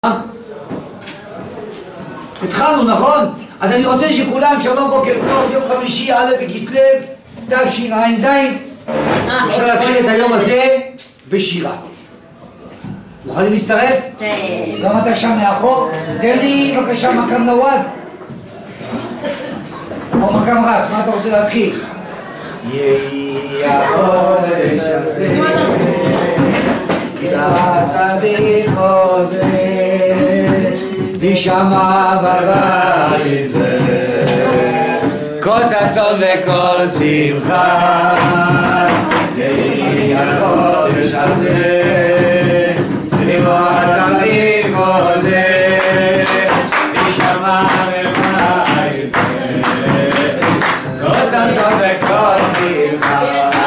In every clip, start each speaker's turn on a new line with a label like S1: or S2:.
S1: התחלנו, נכון? אז אני רוצה שכולם שלום בוקר טוב, יום חמישי א' בכסלו תשע"ז. אפשר להתחיל את היום הזה בשירה. מוכנים להצטרף?
S2: כן.
S1: גם אתה שם מאחור? תן לי בבקשה מקם נוואד או מקם רס, מה אתה רוצה להתחיל? יהי החודש הזה קצת בחוזש וישמע בבית זה כל ששון וכל שמחה. יהי החודש הזה קצת בחוזש וישמע בבית זה כל ששון וכל שמחה.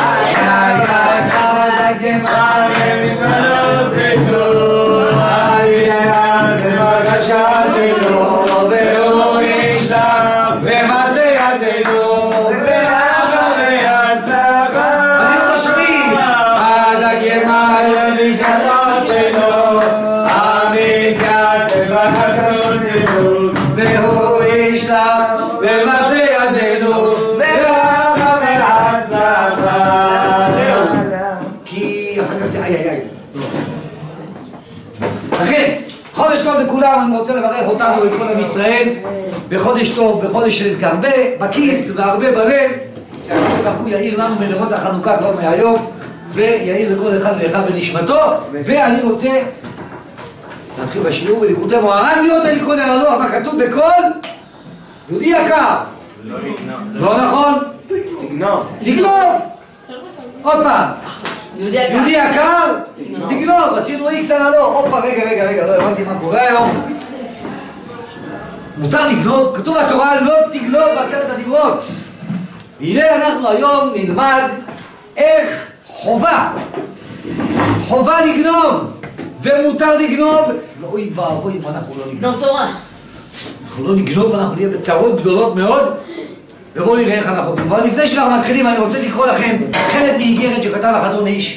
S1: לכן, חודש טוב לכולם, אני רוצה לברך אותנו ואת כל עם ישראל בחודש טוב, בחודש של הרבה בכיס והרבה בלב. שהקדוש יאיר לנו מנרות החנוכה כבר מהיום ויאיר לכל אחד ואחד בנשמתו. ואני רוצה להתחיל בשיעור ולקרותי מוהר"ן להיות אני קורא לו, אבל כתוב בכל יהודי יקר לא נכון? תגנוב עוד פעם יהודי יקר, תגנוב, עשינו איקס על הלא. הופה, רגע, לא הבנתי מה קורה היום. מותר לגנוב? כתוב בתורה לא תגנוב בעשרת הדיברות. והנה אנחנו היום נלמד איך חובה לגנוב ומותר לגנוב. אוי ואבוי אם אנחנו לא נגנוב
S2: תורה.
S1: אנחנו לא נגנוב, אנחנו נהיה בצרות גדולות מאוד. ובואו נראה איך אנחנו נגנוב. אבל לפני שאנחנו מתחילים אני רוצה לקרוא לכם חלק מאיגרת שכתב החזון איש.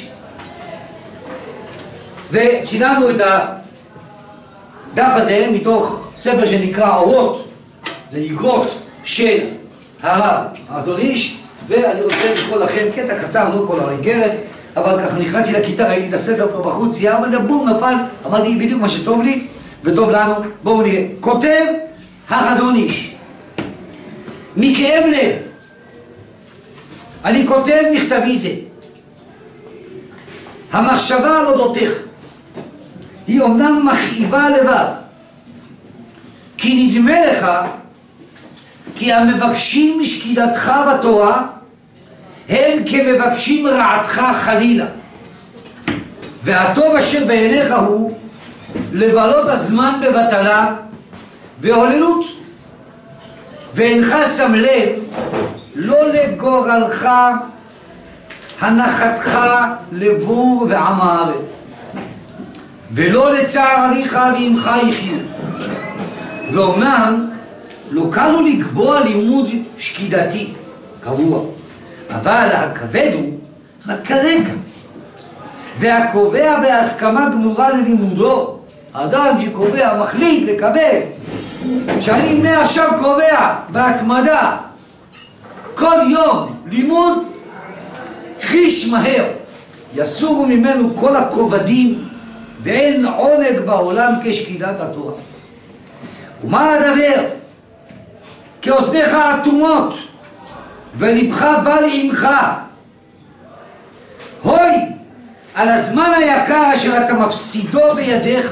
S1: וצילמנו את הדף הזה מתוך ספר שנקרא אורות, זה איגרות של הרב החזון איש. ואני רוצה לקרוא לכם קטע קצר, לא כל האיגרת, אבל ככה נכנסתי לכיתה, ראיתי את הספר פה בחוץ, יעמד בום נפל, אמרתי בדיוק מה שטוב לי וטוב לנו. בואו נראה. כותב החזון איש מכאב לב אני כותב מכתבי זה. המחשבה על אודותיך היא אומנם מכאיבה לבד, כי נדמה לך כי המבקשים שקידתך בתורה הם כמבקשים רעתך חלילה, והטוב אשר בעיניך הוא לבלות הזמן בבטלה והוללות, ואינך שם לב לא לגורלך הנחתך לבור ועם הארץ, ולא לצער אביך ואמך יחיו. ואומנם לא קלו לקבוע לימוד שקידתי קבוע, אבל הכבד הוא רק כרגע, והקובע בהסכמה גמורה ללימודו. האדם שקובע מחליט לקבל שאני מעכשיו קובע בהתמדה כל יום לימוד, חיש מהר יסורו ממנו כל הכובדים, ואין עונג בעולם כשקידת התורה. ומה הדבר? כי אוזניך אטומות ולבך בא לעמך. הוי על הזמן היקר אשר אתה מפסידו בידיך,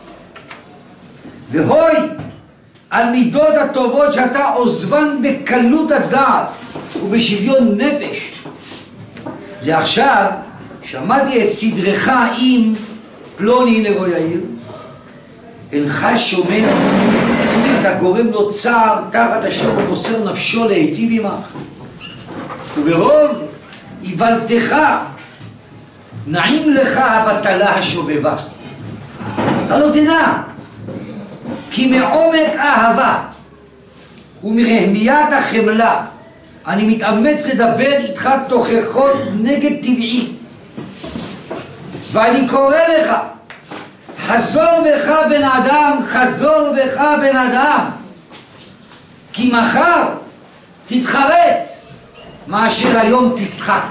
S1: והוי על מידות הטובות שאתה עוזבן בקלות הדעת ובשוויון נפש. ועכשיו שמעתי את סדרך עם פלוני נרו יאיר, אינך שומע, אתה גורם לו צער תחת אשר הוא מוסר נפשו להיטיב עמך, וברוב איוולתך נעים לך הבטלה השובבה. אתה לא תדע, כי מעומק אהבה ומרהמיית החמלה אני מתאמץ לדבר איתך תוכחות נגד טבעי, ואני קורא לך חזור בך בן אדם, חזור בך בן אדם, כי מחר תתחרט מאשר היום תשחק.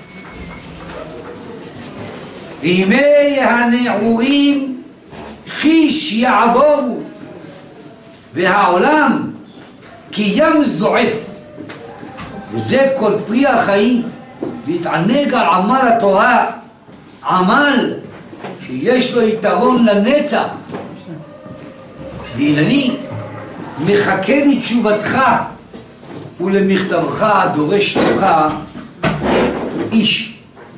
S1: וימי הנעורים חיש יעבורו, והעולם כי ים זועף, וזה כל פרי החיים. להתענג על עמל התורה, עמל שיש לו יתרון לנצח. והנני מחכה לתשובתך ולמכתבך דורש לך איש.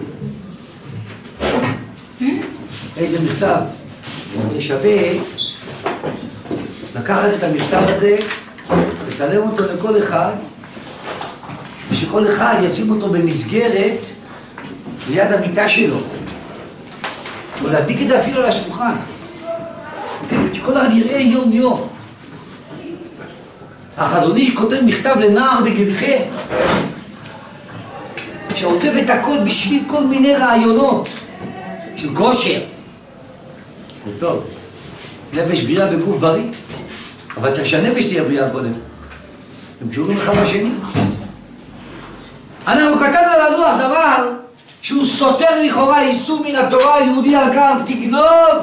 S1: איזה מכתב? שווה לקחת את המכתב הזה, לצלם אותו לכל אחד, ושכל אחד ישים אותו במסגרת ליד המיטה שלו, או להדביק את זה אפילו על השולחן, שכל אחד יראה יום יום. החזון איש כותב מכתב לנער בגילכם, שעוצב את הכל בשביל כל מיני רעיונות של גושר. טוב, נפש בריאה בגוף בריא, אבל צריך שהנפש תהיה בריאה קודם. הם קשורים אחד לשני. אנחנו כתבנו על הלוח דבר שהוא סותר לכאורה איסור מן התורה, יהודי יקר תגנוב.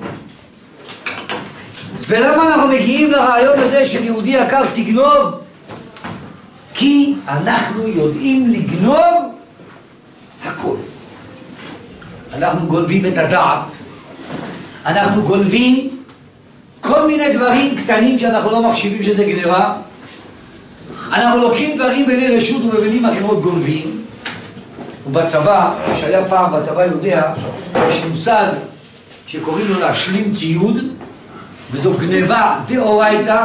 S1: ולמה אנחנו מגיעים לרעיון הזה של יהודי יקר תגנוב? כי אנחנו יודעים לגנוב הכל. אנחנו גונבים את הדעת, אנחנו גונבים כל מיני דברים קטנים שאנחנו לא מחשיבים שזה גניבה. אנחנו לוקחים דברים בלי רשות ומבינים אחרות גונבים. ובצבא, שהיה פעם בצבא יודע, יש מושג שקוראים לו להשלים ציוד, וזו גניבה דאורייתא.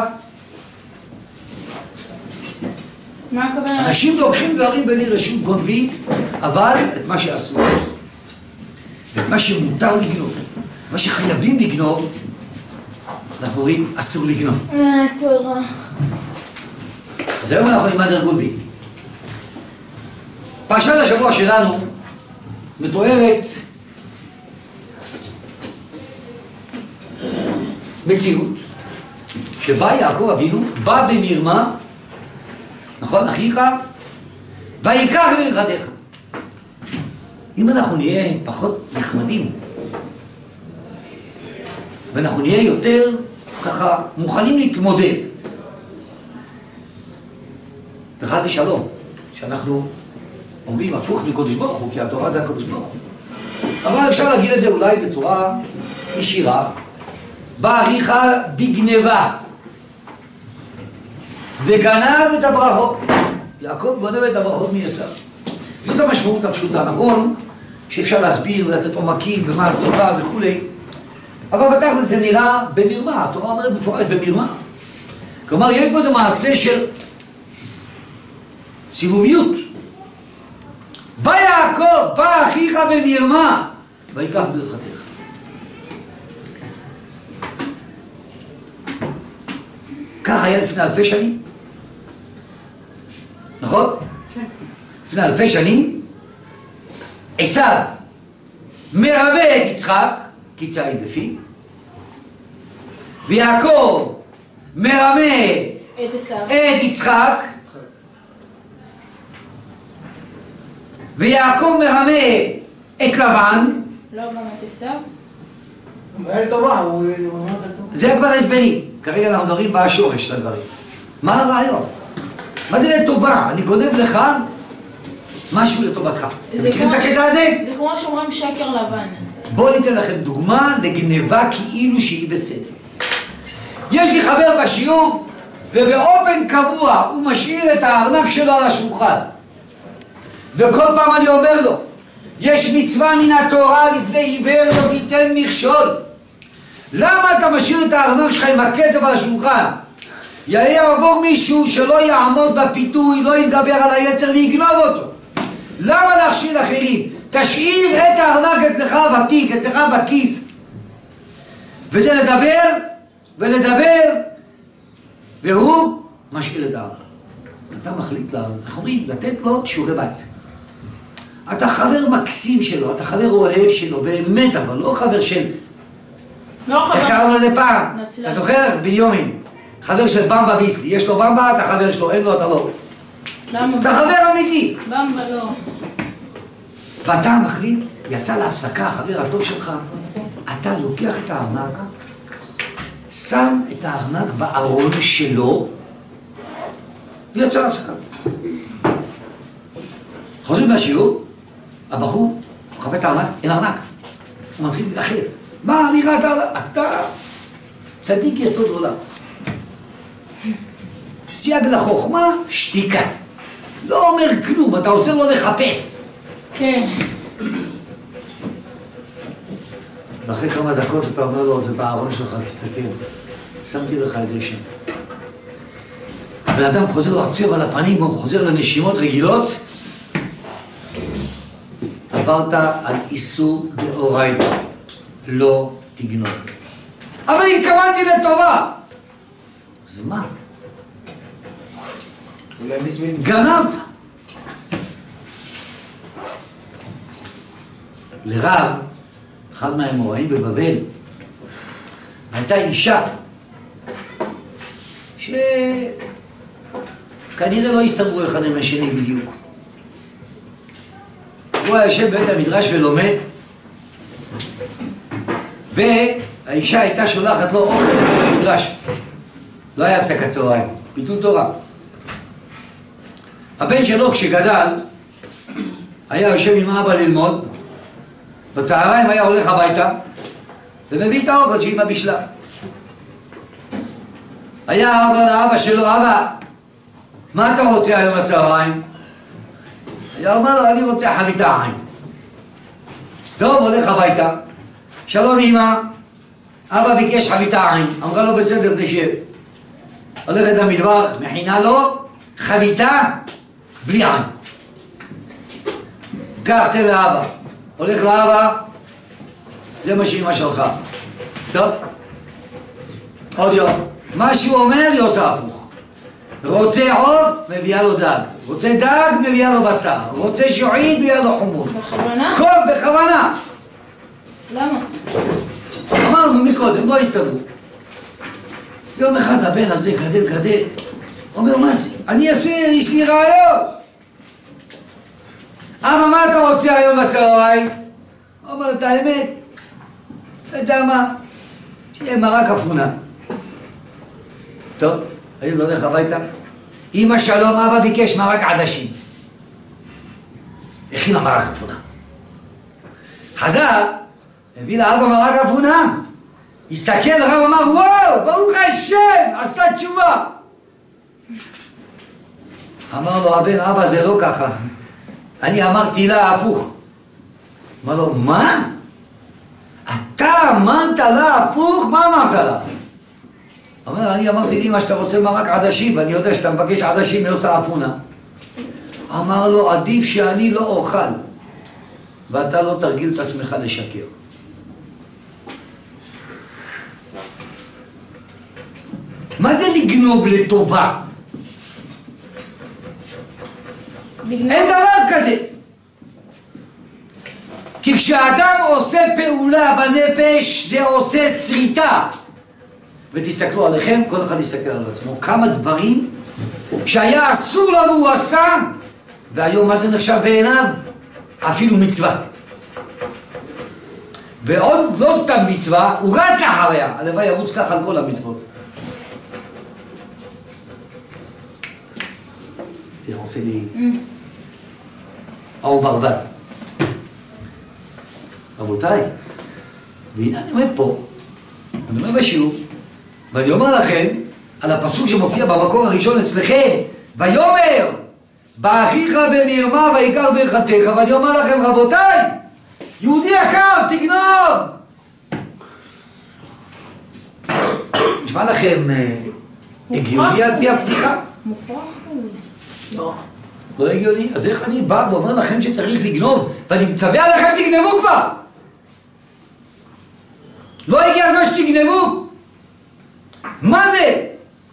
S2: מה הכוונה?
S1: אנשים לוקחים דברים בלי רשות גונבים, אבל את מה שאסור, ואת מה שמותר לגנוב, מה שחייבים לגנוב, אנחנו רואים אסור לגנוב.
S2: תורה.
S1: אז היום אנחנו נלמד ארגון בי. פרשת השבוע שלנו מתוארת מציאות שבה יעקב אבינו בא במרמה, נכון אחיך, ויקח ברכתך. אם אנחנו נהיה פחות נחמדים ואנחנו נהיה יותר ככה מוכנים להתמודד, וחד ושלום, שאנחנו אומרים הפוך מקודש ברוך הוא, כי התורה זה הקודש ברוך הוא. אבל אפשר להגיד את זה אולי בצורה ישירה. בא אחיך בגנבה וגנב את הברכות. יעקב גונב את הברכות מעשיו. זאת המשמעות הפשוטה. נכון שאפשר להסביר ולתת עומקים ומה הסיבה וכו', אבל בתכל'ס זה נראה במרמה. התורה אומרת מפורש במרמה. כלומר, יש פה איזה מעשה של סיבוביות. בא יעקב, בא אחיך במרמה, ויקח ברכתך. כך היה לפני אלפי שנים. נכון? כן. לפני אלפי שנים, עשיו מרמה את יצחק, כי ציד בפיו, ויעקב מרמה את יצחק, ויעקב מרמה את לבן.
S2: לא גם את עשיו?
S1: זה כבר הסברי. כרגע אנחנו מדברים בשורש לדברים. מה הרעיון? מה זה לטובה? אני גונב לך משהו לטובתך. אתם מכירים את הקטע הזה?
S2: זה כמו שאומרים שקר לבן.
S1: בואו ניתן לכם דוגמה לגניבה כאילו שהיא בסדר. יש לי חבר בשיעור, ובאופן קבוע הוא משאיר את הארנק שלו על השולחן. וכל פעם אני אומר לו, יש מצווה מן התורה לפני עיוור לא תיתן מכשול. למה אתה משאיר את הארנק שלך עם הקצב על השולחן? יעבור מישהו שלא יעמוד בפיתוי, לא יתגבר על היצר ויגנוב אותו. למה להכשיל אחרים? תשאיר את הארנק אצלך בתיק, אצלך בכיס. וזה לדבר ולדבר, והוא משאיר את הארנק. אתה מחליט לה, איך אומרים? לתת לו שיעורי בית. אתה חבר מקסים שלו, אתה חבר אוהב שלו, באמת, אבל לא חבר של
S2: לא
S1: איך
S2: חבר.
S1: קראנו לזה פעם?
S2: נצלה.
S1: אתה זוכר? בנימין. חבר של במבה ביסלי. יש לו במבה, אתה חבר שלו, אין לו, אתה לא.
S2: למה?
S1: אתה חבר אמיתי.
S2: במבה לא.
S1: ואתה מחליט, יצא להפסקה, החבר הטוב שלך, אתה לוקח את הארנק, שם את הארנק בארון שלו, ויוצא להפסקה. חוזרים מהשיעור, הבחור מחפש את הארנק, אין ארנק. הוא מתחיל להחלט. מה נראה אתה צדיק יסוד עולם. סייג לחוכמה, שתיקה. לא אומר כלום, אתה עוזר לו לחפש.
S2: כן.
S1: ואחרי כמה דקות אתה אומר לו, זה בארון שלך, תסתכל. שמתי לך את זה שם. בן אדם חוזר לו עצב על הפנים, הוא חוזר לנשימות רגילות. עברת על איסור דאורייתא, לא תגנוב. אבל התכוונתי לטובה. אז מה?
S3: אולי מזמין.
S1: גנבת. לרב, אחד מהאמוראים בבבל, הייתה אישה שכנראה לא הסתדרו אחד עם השני בדיוק. הוא היה יושב בבית המדרש ולומד, והאישה הייתה שולחת לו אוכל בבית המדרש. לא היה הפסקת צהריים, ביטול תורה. הבן שלו כשגדל היה יושב עם אבא ללמוד, בצהריים היה הולך הביתה ומביא את האוכל שאמא בישלה. היה אבא לאבא שלו, אבא, מה אתה רוצה היום בצהריים? היה אומר לו, אני רוצה חביתה עין. טוב, הולך הביתה, שלום אמא, אבא ביקש חביתה עין. אמרה לו בסדר, תשב. הולכת למטבח, מכינה לו חביתה בלי עין. קח, תן לאבא. הולך לאבא, זה מה שאמא שלך. טוב, עוד יום. מה שהוא אומר, היא עושה הפוך. רוצה עוף, מביאה לו דג. רוצה דג, מביאה לו בשר. רוצה שועית, מביאה לו חומוס.
S2: בכוונה?
S1: כל בכוונה.
S2: למה?
S1: אמרנו מקודם, לא הסתדרו. יום אחד הבן הזה גדל. אומר, מה זה? אני אעשה, יש לי רעיון. אבא, מה אתה רוצה היום בצהריים? הוא אומר, את האמת, אתה יודע מה? שיהיה מרק אפונה. טוב, הילד הולך הביתה. אמא שלום, אבא ביקש מרק עדשים. הכינה מרק אפונה. חזר, הביא לאבא מרק אפונה. הסתכל, הרב אמר, וואו, ברוך השם, עשתה תשובה. אמר לו הבן, אבא, זה לא ככה. אני אמרתי לה הפוך. אמר לו, מה? אתה אמרת לה הפוך? מה אמרת לה? אומר, אני אמרתי לי מה שאתה רוצה מרק עדשים, ואני יודע שאתה מבקש עדשים מיוצא אפונה. אמר לו, עדיף שאני לא אוכל, ואתה לא תרגיל את עצמך לשקר. מה זה לגנוב לטובה? אין דבר כזה. כי כשאדם עושה פעולה בנפש, זה עושה שריטה. ותסתכלו עליכם, כל אחד יסתכל על עצמו. כמה דברים שהיה אסור לו והוא עשה, והיום מה זה נחשב בעיניו? אפילו מצווה. ועוד לא סתם מצווה, הוא רץ אחריה. הלוואי ירוץ ככה על כל המצוות. תראה, עושה לי אור ברווז. רבותיי, והנה אני אומר פה, אני אומר בשיעור, ואני אומר לכם על הפסוק שמופיע במקור הראשון אצלכם, ויאמר באחיך במרמה ויקח ברכתך, ואני אומר לכם, רבותיי, יהודי יקר, תגנוב. נשמע לכם הגיוני על פי הפתיחה?
S2: מופרך כזה. לא.
S1: לא הגיוני? אז איך אני בא ואומר לכם שצריך לגנוב, ואני מצווה עליכם תגנבו כבר? לא הגיע הזמן שתגנבו? מה זה?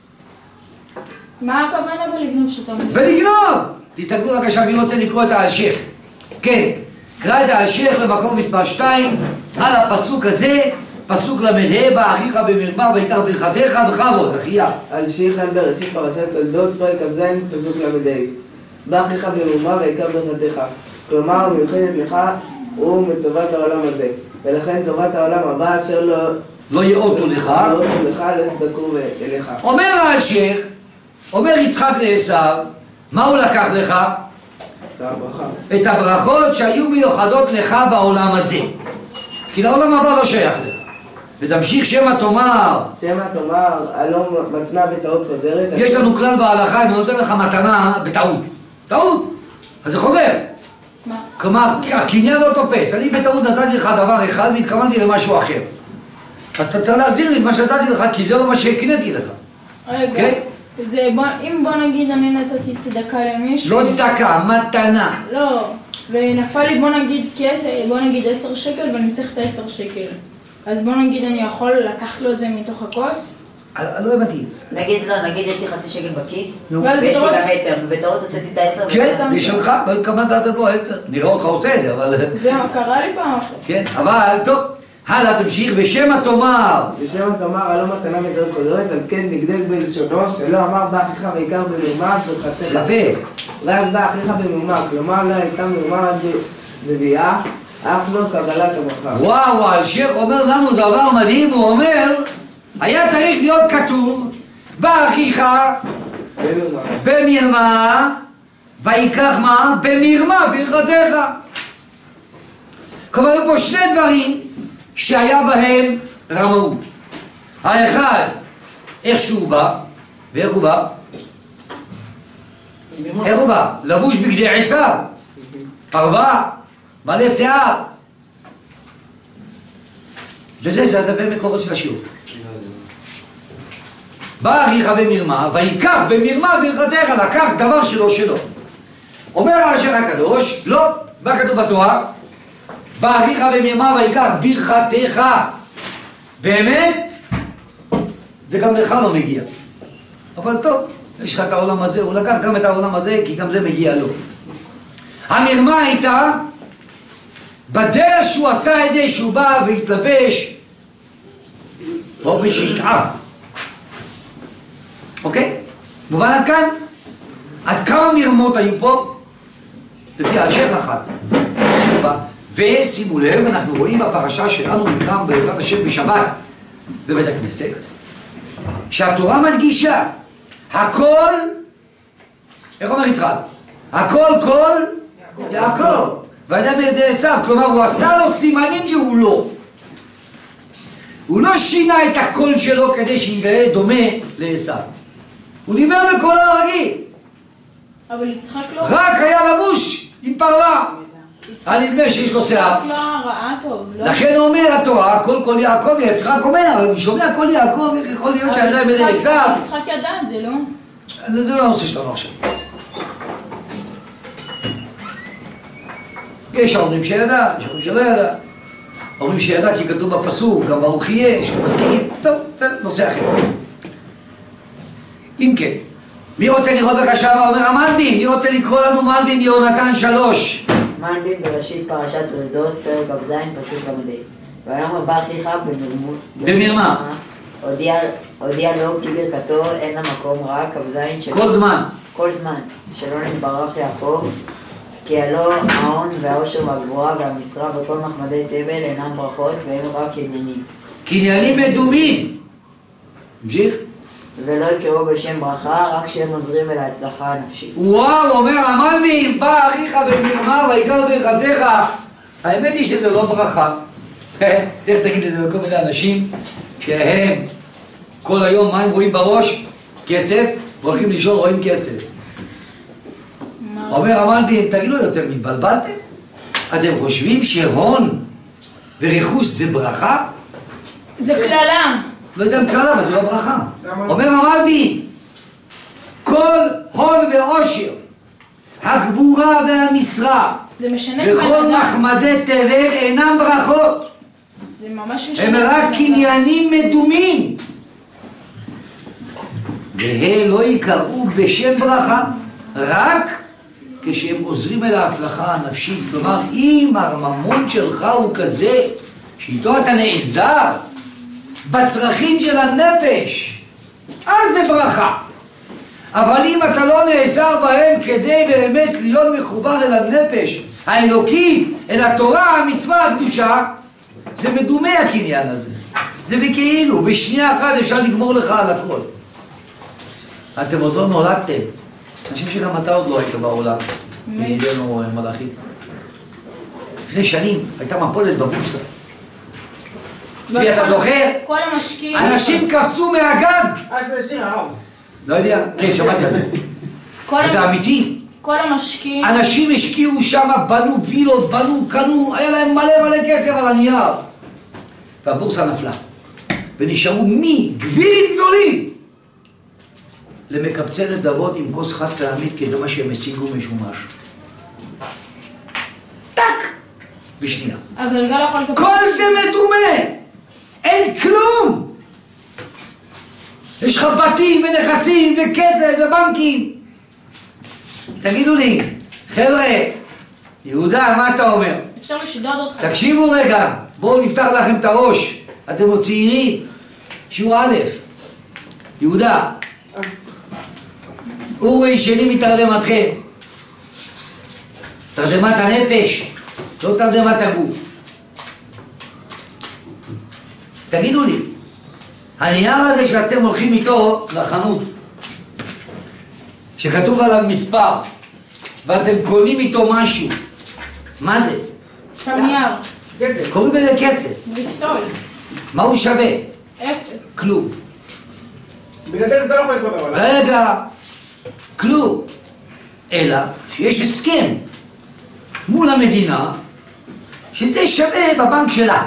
S2: מה הכוונה בלגנוב שאתה מבין?
S1: בלגנוב! תסתכלו בבקשה, מי רוצה לקרוא את האלשיך? כן, קרא את האלשיך במקום מספר 2 על הפסוק הזה, פסוק ל"ה, באחיך במרמה ויקח ברכתך בכבוד, אחיה.
S3: על שיחן בראשית פרשת תולדות, פרק כ"ז, פסוק ל"ה. באחיך במרמה ויקח ברכתך. כלומר, המיוחדת לך הוא מטובת העולם הזה. ולכן טובת העולם הבא אשר
S1: לא יאותו לך,
S3: לא יצדקו אליך.
S1: אומר האלשיך, אומר יצחק לעשיו, מה הוא לקח לך? את הברכות שהיו מיוחדות לך בעולם הזה. כי לעולם הבא לא שייך לך. ותמשיך שמא תאמר.
S3: שמא תאמר, הלא מתנה בטעות חוזרת. יש
S1: לנו כלל בהלכה, אם הוא נותן לך מתנה בטעות. טעות. אז זה חוזר.
S2: מה?
S1: כלומר, הקניין לא תופס. אני בטעות נתתי לך דבר אחד והתכוונתי למשהו אחר. אתה צריך להחזיר לי את מה שנתתי לך, כי זה לא מה שהקניתי לך.
S2: רגע. אם בוא נגיד אני נתתי צדקה למישהו...
S1: לא צדקה, מתנה.
S2: לא, ונפל לי בוא נגיד כסף, בוא נגיד 10 שקל ואני צריך את 10 שקל. אז בוא נגיד אני יכול לקחת לו את זה מתוך הכוס?
S1: לא הבנתי.
S4: נגיד יש לי חצי שקל בכיס,
S2: ויש
S4: לי גם 10, ובטעות הוצאתי את ה10
S1: כן, זה שלך, לא התכוונת לתת לו 10. נראה אותך עושה את זה, אבל...
S2: זה קרה לי פעם אחת.
S1: כן, אבל טוב. הלאה תמשיך, ושמא תאמר.
S3: ושמא תאמר, הלא מתנה בטעות חוזרת, על כן דקדק בלשונו, שלא אמר באחיך ויקח במרמה ברכתך.
S1: יפה.
S3: רק באחיך במרמה, כלומר לא הייתה מרמה בביאה, אף לא קבלת הברכה.
S1: וואו, האלשיך אומר לנו דבר מדהים, הוא אומר, היה צריך להיות כתוב, באחיך במרמה, ויקח מה? במרמה ברכתך. כלומר, היו פה שני דברים שהיה בהם רמאות. האחד, איך שהוא בא, ואיך הוא בא? איך הוא בא? לבוש בגדי עשיו, פרווה, מלא שיער. זה הדפי מקורות של השיעור. בא אחיך במרמה, ויקח במרמה ברכתך, לקח דבר שלו. אומר האלשיך הקדוש, לא, מה כתוב בתורה? בא אחיך במרמה ויקח ברכתך. באמת, זה גם לך לא מגיע. אבל טוב, יש לך את העולם הזה, הוא לקח גם את העולם הזה, כי גם זה מגיע לו. המרמה הייתה, בדרך שהוא עשה את זה, שהוא בא והתלבש, באופן שהטעה. אוקיי? מובן עד כאן? אז כמה מרמות היו פה? לפי האלשיך אחת. ושימו לב, אנחנו רואים בפרשה שלנו גם בעזרת השם בשבת בבית הכנסת, שהתורה מדגישה, הכל, איך אומר יצחק? הכל כל יעקב, ואדם בידי עשיו, כלומר הוא עשה לו סימנים שהוא לא. הוא לא שינה את הקול שלו כדי שיראה דומה לעשיו. הוא דיבר בקולו הרגיל.
S2: אבל יצחק לא...
S1: רק היה לבוש עם פרווה. אני נדמה שיש לו שיער.
S2: יצחק לא ראה טוב, לא?
S1: לכן הוא אומר התורה, כל יעקב, יצחק אומר, אני שומע כל יעקב, איך יכול להיות שהידיים בידי עשיו?
S2: יצחק ידע את זה, לא?
S1: זה לא הנושא שלנו עכשיו. יש אומרים שידע, יש אומרים שלא ידע. אומרים שידע כי כתוב בפסוק, גם ברוך יהיה, שמזכירים. טוב, זה נושא אחר. אם כן, מי רוצה לראות בבקשה אומר המלבים? מי רוצה לקרוא לנו מלבים יהונתן 3?
S4: מלבים בראשית פרשת תולדות, פרק כ"ז, פסוק ל"ה. ויאמר בא אחיך
S1: במרמה.
S4: הודיע לו כי ברכתו אין לה מקום, רק כ"ז כל זמן שלא נתברך יעקב, כי הלא ההון והעושר והגבורה והמשרה וכל מחמדי תבל אינם ברכות והם רק קניינים.
S1: קניינים מדומים. המשיך?
S4: ולא יקראו בשם ברכה, רק שהם עוזרים אל ההצלחה הנפשית.
S1: וואו, אומר המלבים, בא אחיך במרמה ויקח ברכתך. האמת היא שזה לא ברכה. איך תגיד את זה לכל מיני אנשים שהם כל היום, מה הם רואים בראש? כסף, והולכים לישון, רואים כסף. אומר המלבים, תגידו לי, אתם מתבלבלתם? אתם חושבים שהון ורכוש זה ברכה?
S2: זה כללה.
S1: לא יודע אם קללה, אבל זה לא ברכה. אומר המלבים, כל הון ועושר, הגבורה והמשרה, וכל מחמדי תבל אינם ברכות. הם רק קניינים מדומים. והם לא יקראו בשם ברכה, רק כשהם עוזרים אל ההצלחה הנפשית. כלומר, אם הממון שלך הוא כזה, שאיתו אתה נעזר, בצרכים של הנפש, אז זה ברכה. אבל אם אתה לא נעזר בהם כדי באמת להיות מחובר אל הנפש האלוקי, אל התורה, המצווה, הקדושה, זה מדומה הקניין הזה. זה בכאילו, בשנייה אחת אפשר לגמור לך על הכל. אתם עוד לא נולדתם. אני חושב שגם אתה עוד לא היית בעולם. ידידנו מלאכי. לפני שנים הייתה מפולת בבורסה. צבי, אתה זוכר?
S2: כל המשקיעים...
S1: אנשים קפצו מהגג!
S3: זה שיר הרב.
S1: לא יודע, כן, שמעתי על זה. זה אמיתי.
S2: כל המשקיעים...
S1: אנשים השקיעו שם, בנו וילות, קנו, היה להם מלא כסף על הנייר. והבורסה נפלה. ונשארו גבירים גדולים למקבצי נדבות עם כוס חד פעמית כדי מה שהם השיגו משומש. טק! בשנייה.
S2: הגלגל יכול לקבל...
S1: כל זה מדומה! אין כלום! יש לך בתים ונכסים וכסף ובנקים. תגידו לי, חבר'ה, יהודה, מה אתה אומר?
S2: אפשר לשדוד אותך.
S1: תקשיבו רגע, בואו נפתח לכם את הראש. אתם עוד צעירים. שיעור א', יהודה, אורי שלי מתרדמתכם. תרדמת הנפש, לא תרדמת הגוף. תגידו לי, הנייר הזה שאתם הולכים איתו לחנות, שכתוב עליו מספר, ואתם קונים איתו משהו, מה זה?
S2: סתם נייר.
S3: כסף.
S1: קוראים לזה כסף.
S2: בריסטול.
S1: מה הוא שווה?
S2: 0.
S1: כלום.
S3: בגלל זה אתה לא יכול לקרוא את העולם.
S1: רגע, כלום. אלא שיש הסכם מול המדינה שזה שווה בבנק שלה.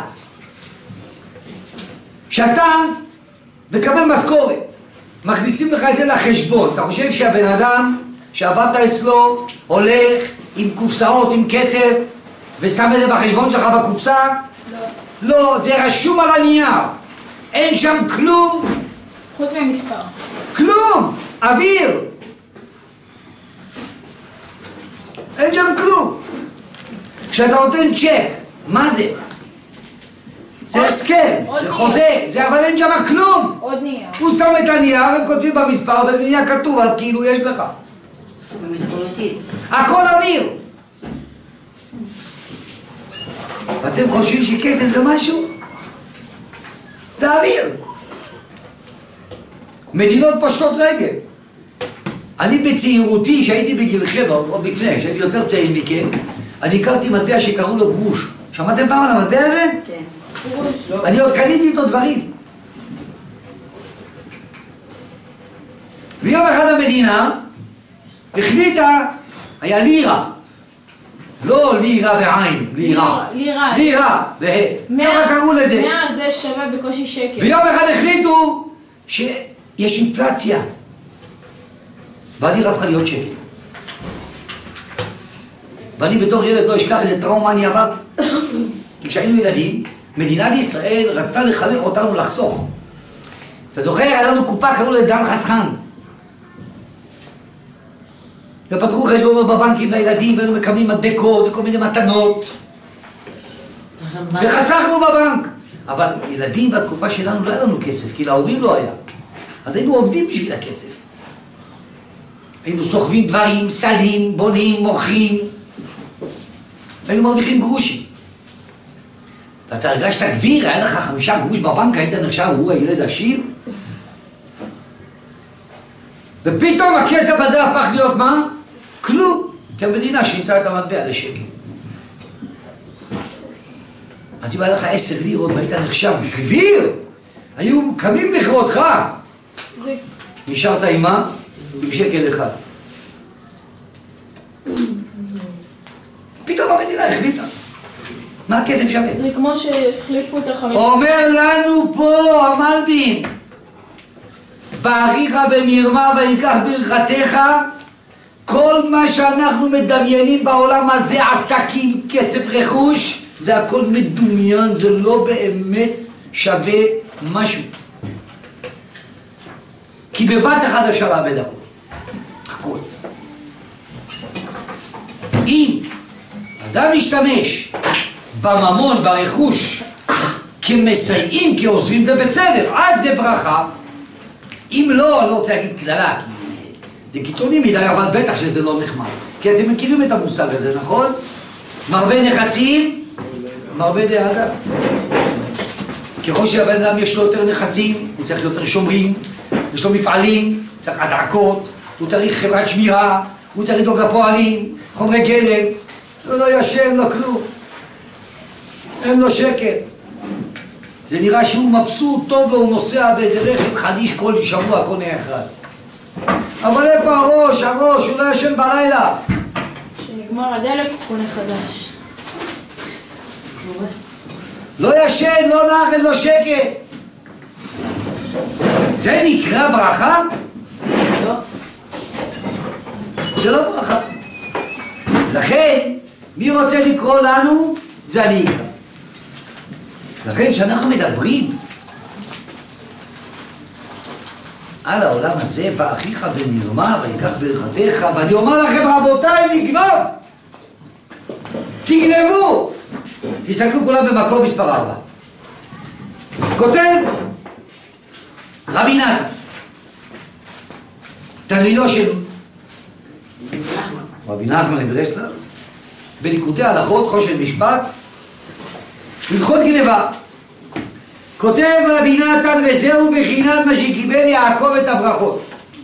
S1: שאתה מקבל משכורת, מכניסים לך את זה לחשבון. אתה חושב שהבן אדם שעבדת אצלו הולך עם קופסאות, עם כסף, ושם את זה בחשבון שלך בקופסה?
S2: לא.
S1: לא, זה רשום על הנייר. אין שם כלום.
S2: חוץ ממספר.
S1: כלום! אוויר! אין שם כלום. כשאתה נותן צ'ק, מה זה? זה הסכם, זה חוזה, זה אבל אין שם כלום!
S2: עוד נייר.
S1: הוא שם את הנייר, הם כותבים במספר, ובנייר כתוב, אז כאילו יש לך. הכל אוויר! ואתם חושבים שכסף זה משהו? זה אוויר! מדינות פושטות רגל. אני בצעירותי, שהייתי בגילכם, עוד לפני, שהייתי יותר צעיר מכם, אני הכרתי מטבע שקראו לו גרוש. שמעתם פעם על המטבע הזה?
S4: כן.
S2: גרוש.
S1: אני עוד קניתי איתו דברים. ויום אחד המדינה החליטה, היה לירה. לא לירה בעין, לירה.
S2: לירה.
S1: לירה, כמה קראו לזה.
S2: 100 זה שווה בקושי שקל.
S1: ויום אחד החליטו שיש אינפלציה. והלירה הפכה להיות שקל. ואני בתור ילד לא אשכח איזה טראומה אני עברתי. כי כשהיינו ילדים, מדינת ישראל רצתה לחנך אותנו לחסוך. אתה זוכר, היה לנו קופה, קראו לדן חסכן. ופתחו חשבונות בבנקים לילדים, והיינו מקבלים מדבקות וכל מיני מתנות. וחסכנו בבנק. אבל ילדים בתקופה שלנו לא היה לנו כסף, כי להורים לא היה. אז היינו עובדים בשביל הכסף. היינו סוחבים דברים, סלים, בונים, מוכרים. היינו מרוויחים גרושים. ואתה הרגשת גביר, היה לך 5 גרוש בבנק, היית נחשב, הוא הילד עשיר. ופתאום הכסף הזה הפך להיות מה? כלום. כי המדינה שינתה את המטבע לשקל. אז אם היה לך 10 לירות והיית נחשב גביר, היו קמים לכבודך. נשארת עם מה? עם שקל אחד. פתאום המדינה החליטה. מה הכסף שווה?
S2: זה כמו שהחליפו את ה5.
S1: אומר לנו פה המלבים, בעריך במרמה ויקח ברכתך, כל מה שאנחנו מדמיינים בעולם הזה, עסקים, כסף, רכוש, זה הכל מדומיין, זה לא באמת שווה משהו. כי בבת אחד אפשר לאבד הכל. הכל. אם אדם משתמש בממון, ברכוש, כמסייעים, כעוזרים, זה בסדר, אז זה ברכה. אם לא, אני לא רוצה להגיד כללה, כי זה קיצוני מדי, אבל בטח שזה לא נחמד. כי אתם מכירים את המושג הזה, נכון? מרבה נכסים, מרבה דאגה. ככל שהבן אדם יש לו יותר נכסים, הוא צריך יותר שומרים, יש לו מפעלים, צריך אזעקות, הוא צריך חברת שמירה, הוא צריך לדאוג לפועלים, חומרי גלם, לא ישן, לא כלום. אין לו שקט. זה נראה שהוא מבסוט, טוב לו, הוא נוסע בדרך חדיש כל שבוע, כל אחד. אבל איפה הראש, הוא לא ישן בלילה.
S2: כשנגמר הדלק, הוא קונה חדש.
S1: לא ישן, לא נח, אין לו שקט. זה נקרא ברכה?
S2: לא.
S1: זה לא ברכה. לכן, מי רוצה לקרוא לנו? זה אני אקרא. לכן, כשאנחנו מדברים על העולם הזה, באחיך במרמה ויקח ברכתך, ואני אומר לכם, רבותיי, לגנוב! תגנבו! תסתכלו כולם במקום מספר 4. כותב רבי נתן, תלמידו של רבי נחמן מברסלב, בליקוטי הלכות, חושן משפט, הלכות גנבה. כותב רבי נתן, וזהו בחינת מה שקיבל יעקב את הברכות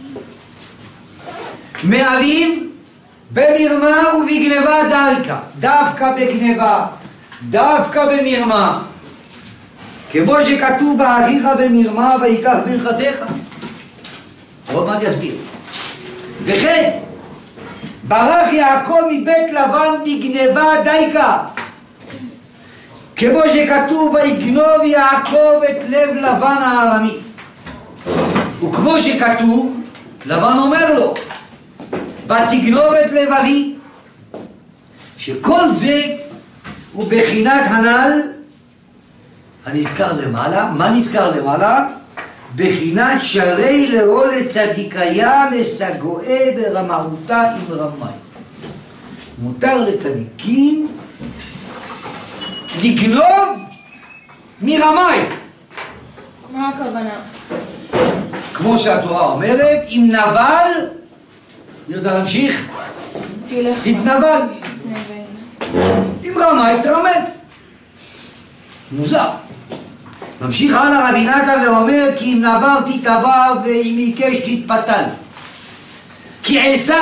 S1: מאביו במרמה ובגנבה דלקה, דווקא בגנבה, דווקא במרמה, כמו שכתוב באחיך במרמה ויקח ברכתך. עוד מעט יסביר. וכן ברך יעקב מבית לבן בגנבה דייקה, כמו שכתוב ויגנוב יעקב את לב לבן הארמי, וכמו שכתוב לבן אומר לו ותגנוב את לב אבי, שכל זה הוא בחינת הנ"ל הנזכר למעלה. מה נזכר למעלה? בחינת שרי לאו לצדיקיה לסגואה ברמאותה עם רמאי. מותר לצדיקים לגנוב מרמאי.
S2: מה הכוונה?
S1: כמו שהתורה אומרת, אם נבל, אני יודע להמשיך, תתנבל. אם רמאי תרמת. מוזר. ממשיך הלאה רבי נתן ואומר, כי אם נבר תתבר ואם עיקש תתפתל. כי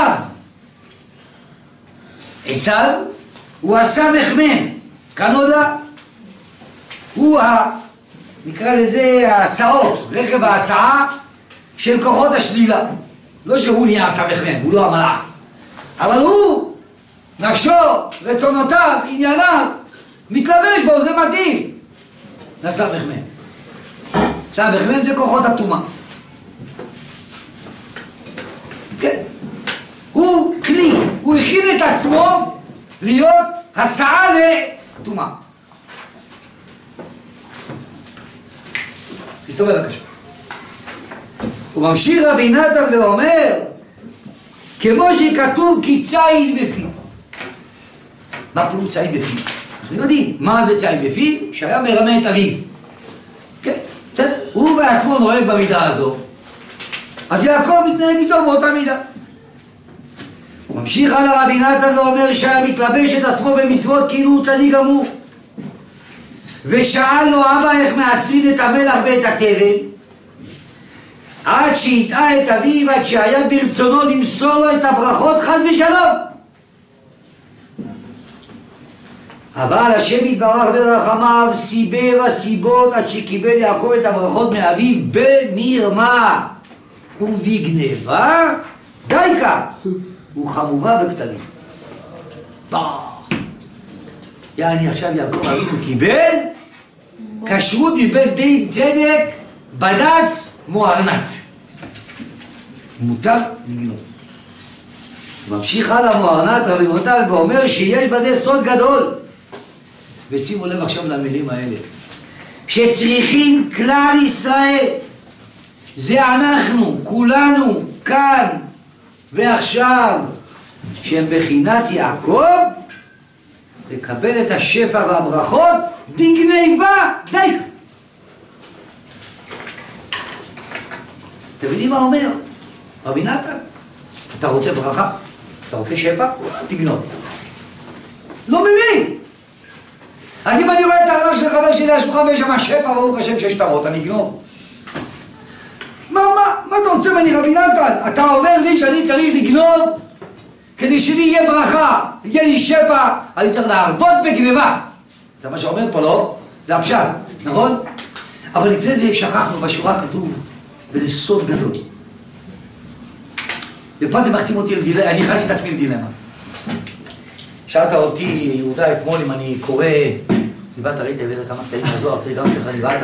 S1: עשיו הוא הסמך מם, כנודע, הוא נקרא לזה ההסעות, רכב ההסעה של כוחות השלילה. לא שהוא נהיה הסמך מם, הוא לא המלאך, אבל הוא, נפשו, רצונותיו, ענייניו, מתלבש בו, זה מתאים לסמך מם. סמך מם זה כוחות הטומאה. כן, הוא כלי, הוא הכין את עצמו להיות הסעה לטומאה. תסתובב בבקשה. הוא ממשיך רבי נתן ואומר, כמו שכתוב כי ציד בפיו. מה פירוש ציד בפיו? אנחנו יודעים מה זה ציד בפיו, שהיה מרמה את אביו. כן, בסדר, הוא בעצמו נוהג במידה הזו, אז יעקב מתנהג איתו באותה מידה. הוא ממשיך על רבי נתן ואומר שהיה מתלבש את עצמו במצוות כאילו הוא צדיק גמור, ושאל לו אבא איך מעשין את המלח ואת התבן, עד שהטעה את אביו, עד שהיה ברצונו למסור לו את הברכות חס ושלום. אבל השם יתברך ברחמיו סיבב הסיבות עד שקיבל יעקב את הברכות מאביו במרמה ובגנבה דייקה וכמובן בקטנים. יעני עכשיו יעקב אבינו קיבל כשרות מבית דין צדק בד"ץ מוארנת, מותר לגנוב. ממשיך הלאה מוארנת רבי מוטל ואומר שיש בזה סוד גדול, ושימו לב עכשיו למילים האלה, שצריכים כלל ישראל, זה אנחנו, כולנו, כאן ועכשיו, שהם בחינת יעקב, לקבל את השפע והברכות בגניבה דייקה. אתם יודעים מה אומר רבי נתן? אתה רוצה ברכה? אתה רוצה שפע? תגנוב. לא מבין! אז אם אני רואה את הארנק של חבר שלי על השולחן ויש שם שפע, ברוך השם שיש שטרות, אני אגנוב. מה אתה רוצה ממני רבי נתן? אתה אומר לי שאני צריך לגנוב כדי שלי יהיה ברכה, יהיה לי שפע, אני צריך להרבות בגניבה. זה מה שאומר פה, לא? זה הפשט, נכון? אבל לפני זה שכחנו בשורה כתוב, וזה סוד גדול. ופה אתם מחצים אותי לדילמה, אני הכנסתי את עצמי לדילמה. שאלת אותי, יהודה, אתמול אם אני קורא, דיברת, ראית, הבאת כמה קטעים מהזוהר, תראי גם ככה דיברת.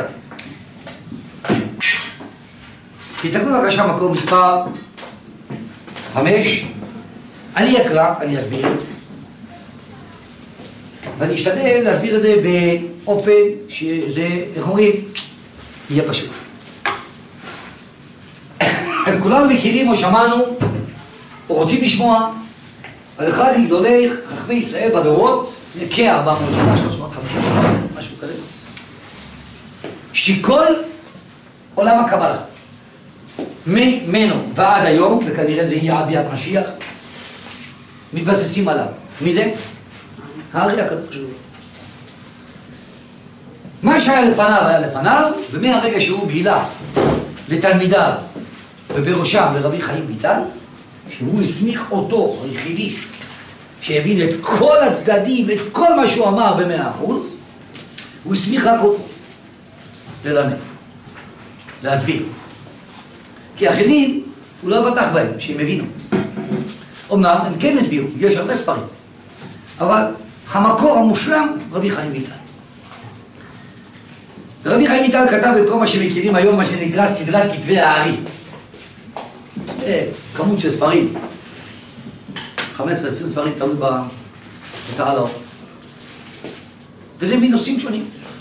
S1: תסתכלו בבקשה מקום מספר 5. אני אקרא, אני אסביר. ואני אשתדל להסביר את זה באופן שזה, איך אומרים, יהיה פשוט. כולנו מכירים או שמענו, או רוצים לשמוע, על אחד מגדולי חכמי ישראל בדורות, כ-400 שנה, 350 שנה, משהו כזה. שכל עולם הקבלה, ממנו ועד היום, וכנראה זה יהיה עד ביאת משיח, מתבססים עליו. מי זה? הארי הקדוש. מה שהיה לפניו היה לפניו, ומהרגע שהוא גילה לתלמידיו, ובראשם לרבי חיים ויטל, שהוא הסמיך אותו, היחידי, שהבין את כל הצדדים, את כל מה שהוא אמר ב100%, הוא הסמיך רק אותו ללמד, להסביר. כי אחרים, הוא לא בטח בהם, שהם הבינו. אמנם הם כן הסבירו, יש הרבה ספרים, אבל המקור המושלם, רבי חיים ויטל. רבי חיים ויטל כתב את כל מה שמכירים היום, מה שנקרא סדרת כתבי הארי. כמות של ספרים, 15-20 ספרים תלוי בהוצאה לאור. וזה מנושאים שונים.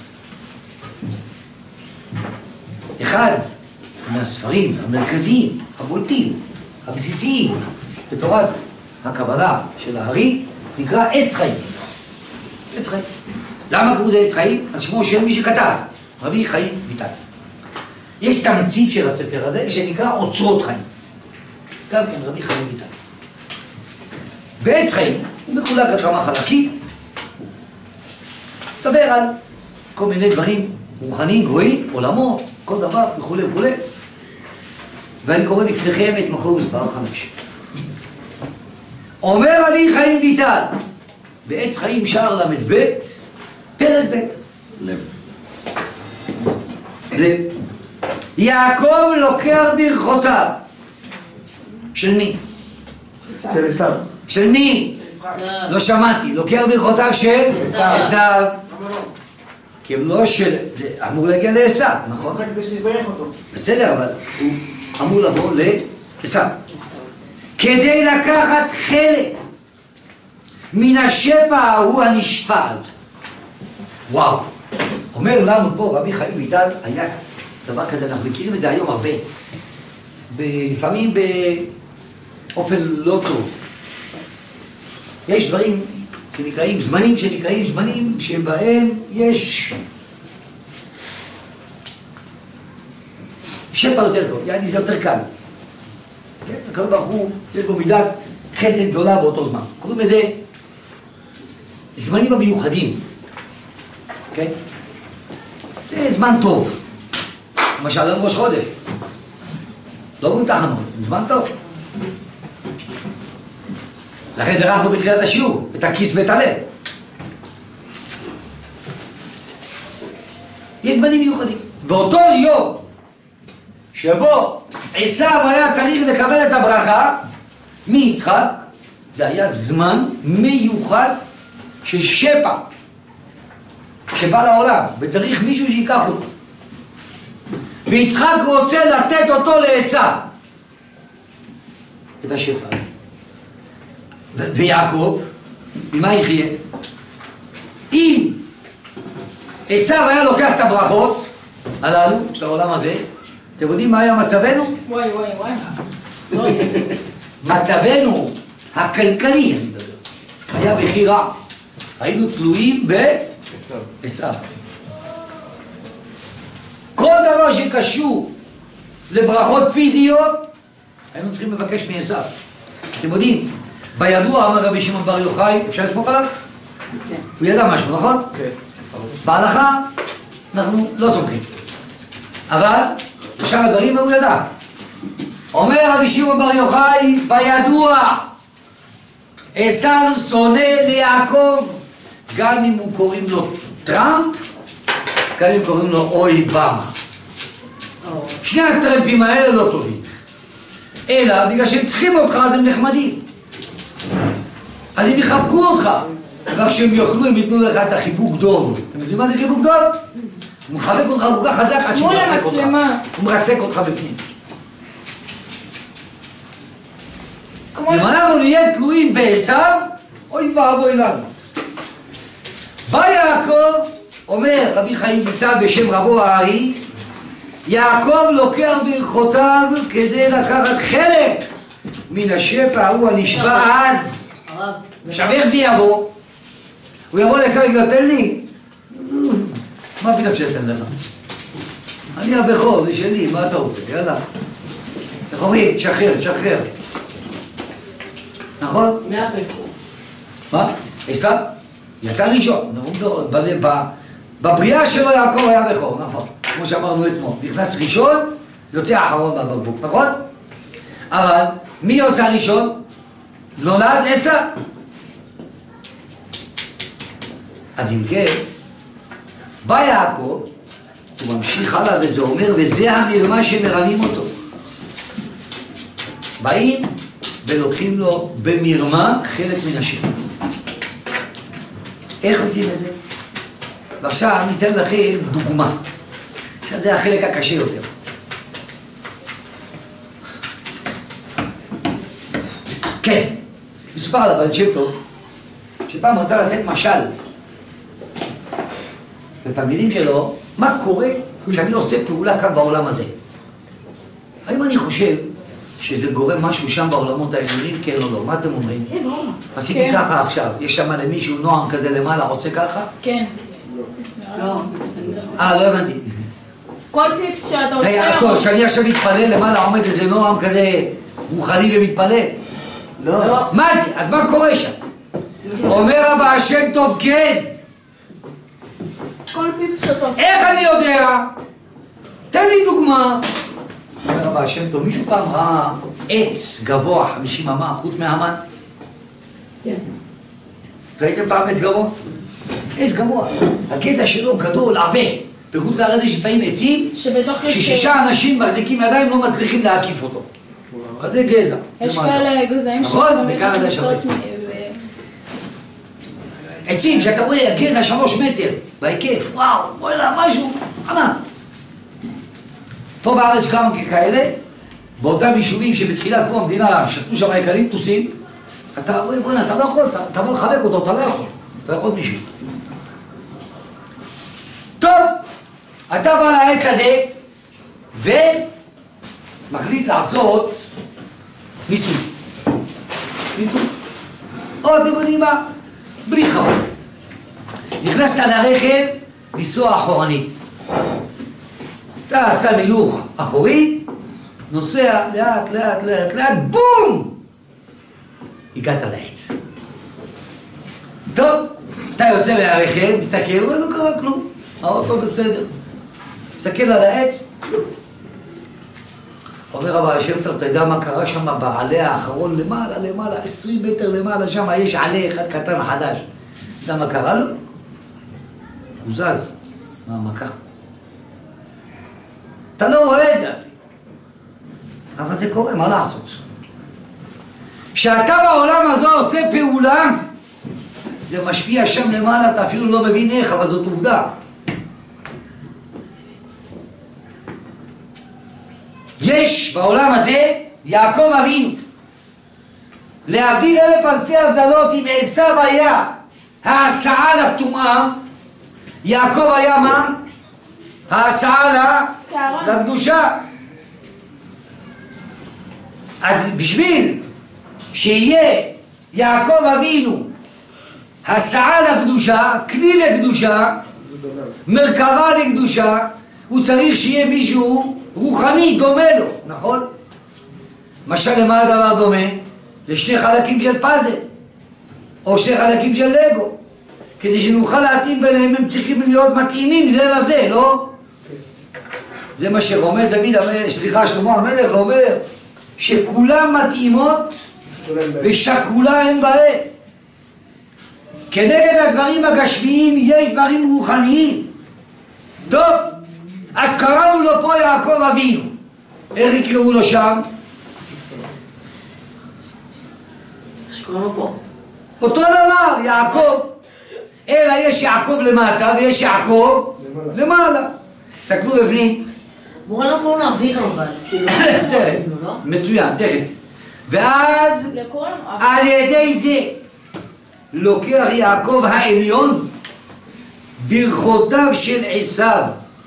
S1: אחד מהספרים המרכזיים, הבולטים, הבסיסיים, בתורת הקבלה של הארי, נקרא עץ חיים. עץ חיים. למה קראו זה עץ חיים? על שמו של מי שכתב, רבי חיים ויטל. יש תמצית של הספר הזה שנקרא אוצרות חיים. גם כן רבי חיים ויטל. בעץ חיים הוא מחולק לכמה חלקים, מדבר על כל מיני דברים רוחניים, גבוהים, עולמות, כל דבר וכו' וכו'. ואני קורא לפניכם את מקור מספר 5. אומר רבי חיים ויטל, בעץ חיים שער ל"ב, פרק ב', לב. יעקב לוקח ברכותיו. של מי?
S3: של עשיו.
S1: של מי? לא שמעתי. לוקח ברכותיו של עשיו. כי הם לא של... אמור להגיע לעשיו, נכון?
S3: יצחק זה שיברך אותו.
S1: בסדר, אבל הוא אמור לבוא לעשיו. כדי לקחת חלק מן השפע ההוא הנשפע הזה. וואו. אומר לנו פה רבי חיים ויטל, היה דבר כזה, אנחנו מכירים את זה היום הרבה. לפעמים באופן לא טוב. יש דברים שנקראים, זמנים שנקראים זמנים שבהם יש שפע יותר טוב, יעני זה יותר קל. הקדוש ברוך הוא, יש בו מידת חסד גדולה באותו זמן. קוראים לזה זמנים המיוחדים. אוקיי? זה זמן טוב. למשל, על ראש חודש. לא אומרים תחנות, זמן טוב. לכן דרכנו בתחילת השיעור, את הכיס ואת הלב. יש זמנים מיוחדים. באותו יום שבו עשיו היה צריך לקבל את הברכה מיצחק, זה היה זמן מיוחד של שפע שבא לעולם, וצריך מישהו שיקח אותו. ויצחק רוצה לתת אותו לעשיו, את השפע. ויעקב, ממה יחיה? אם עשיו היה לוקח את הברכות הללו של העולם הזה, אתם יודעים מה היה מצבנו?
S2: וואי וואי וואי.
S1: מצבנו הכלכלי, אני מדבר, היה בכי רע. היינו תלויים בעשיו. כל דבר שקשור לברכות פיזיות, היינו צריכים לבקש מעשיו. אתם יודעים, בידוע אמר רבי שמעון בר יוחאי, אפשר לסמוך עליו? כן. הוא ידע משהו, נכון? כן. בהלכה אנחנו לא סומכים. אבל בשאר הדברים הוא ידע. אומר רבי שמעון בר יוחאי, בידוע, עשיו שונא ליעקב, גם אם הוא קוראים לו טראמפ, גם אם קוראים לו אובמה. שני הטרמפים האלה לא טובים. אלא בגלל שהם צריכים אותך, אז הם נחמדים. אז הם יחבקו אותך. רק כשהם יאכלו, הם ייתנו לך את החיבוק דוב. אתם יודעים מה זה חיבוק דוב? הוא מחבק אותך כל כך חזק עד שהוא מרסק אותך. הוא מרסק אותך בפנים. אם אנחנו נהיה תלויים בעשיו, אוי ואבוי לנו. בא יעקב, אומר רבי חיים ויטל בשם רבו הארי, יעקב לוקח ברכותיו כדי לקחת חלק מן השפע ההוא הנשבע אז. עכשיו איך זה יבוא? הוא יבוא לעשיו ויגיד, תן לי. מה פתאום שתן לך? אני הבכור, זה שלי, מה אתה רוצה? יאללה. איך אומרים? תשחרר. נכון?
S3: מהבכור.
S1: מה? עשיו? יצא ראשון. בבריאה שלו יעקב היה בכור, נכון. כמו שאמרנו אתמול. נכנס ראשון, יוצא האחרון בבקבוק, נכון? אבל מי יוצא ראשון? נולד עשיו. אז אם כן, בא יעקב, הוא ממשיך הלאה וזה אומר, וזה המרמה שמרמים אותו. באים ולוקחים לו במרמה חלק מן השם. איך עושים את זה? ועכשיו ניתן לכם דוגמה. עכשיו זה החלק הקשה יותר. כן, מספר על הבעל שם טוב, שפעם רצה לתת משל לתלמידים שלו, מה קורה כשאני עושה פעולה כאן בעולם הזה? האם אני חושב שזה גורם משהו שם בעולמות העליונים, כן או לא? מה אתם אומרים?
S2: כן, לא.
S1: עשיתי ככה עכשיו, יש שם למישהו נועם כזה למעלה, רוצה ככה?
S2: כן.
S3: לא.
S1: לא הבנתי.
S2: כל פיקס שאתה עושה...
S1: טוב, שאני עכשיו מתפלל למעלה, עומד איזה נועם כזה רוחני ומתפלל?
S3: לא.
S1: מה זה? אז מה קורה שם? אומר הבעל שם טוב, כן.
S2: כל פיקס שאתה עושה...
S1: איך אני יודע? תן לי דוגמה. אומר הבעל שם טוב, מישהו פעם ראה עץ גבוה 50 אמה חוץ מהמן?
S3: כן.
S1: ראיתם פעם עץ גבוה? עץ גבוה. הגדע שלו גדול, עבה. בחוץ לארץ יש לפעמים עצים ששישה אנשים מחזיקים ידיים לא מצליחים להקיף אותו. כזה גזע.
S2: יש כאלה גזעים
S1: נכון? בקנדה שווה. עצים שאתה רואה, הגזע 3 מטר בהיקף, וואו, בואי לה, משהו, ענק. פה בארץ כמה כאלה, באותם יישובים שבתחילת כמו המדינה שתנו שם אקליפטוסים, אתה רואה, בואי לה, אתה לא יכול, אתה בא לחבק אותו, אתה לא יכול. אתה יכול מישהו. טוב, אתה בא לעץ הזה ומחליט לעשות ניסוי. או אתם יודעים מה? בריחה. נכנסת לרכב, לנסוע אחורנית. אתה עשה מילוך אחורי, נוסע לאט לאט לאט לאט, בום! הגעת לעץ. טוב, אתה יוצא מהרכב, מסתכל, לא קרה כלום. האוטו בסדר. מסתכל על העץ, כלום. אומר הבעל שם טוב, אתה יודע מה קרה שם בעלה האחרון למעלה, 20 מטר למעלה שם, יש עלה אחד קטן חדש. אתה יודע מה קרה לו? הוא זז. מה ככה? אתה לא רואה את זה. אבל זה קורה, מה לעשות? כשאתה בעולם הזה עושה פעולה, זה משפיע שם למעלה, אתה אפילו לא מבין איך, אבל זאת עובדה. יש בעולם הזה יעקב אבינו. להבדיל אלף אלפי הבדלות, אם עשיו היה ההסעה לטומאה, יעקב היה מה? ההסעה לקדושה. אז בשביל שיהיה יעקב אבינו הסעה לקדושה, כלי לקדושה, מרכבה לקדושה, הוא צריך שיהיה מישהו רוחני דומה לו, נכון? משל למה הדבר דומה? לשני חלקים של פאזל, או שני חלקים של לגו. כדי שנוכל להתאים ביניהם הם צריכים להיות מתאימים זה לזה, לא? זה מה שרומא שלמה המלך אומר, שכולם מתאימות ושכולה הם בהם. כנגד הדברים הגשמיים יש דברים רוחניים. טוב, אז קראנו לו פה יעקב אבינו. איך יקראו לו שם?
S3: שקראנו פה.
S1: אותו דבר, יעקב. אלא יש יעקב למטה ויש יעקב למעלה. תסתכלו בפנים.
S5: מורה לא קוראים לו אבינו אבל, כאילו...
S1: תכף, מצוין, תכף. ואז על ידי זה לוקח יעקב העליון ברכותיו של עשיו.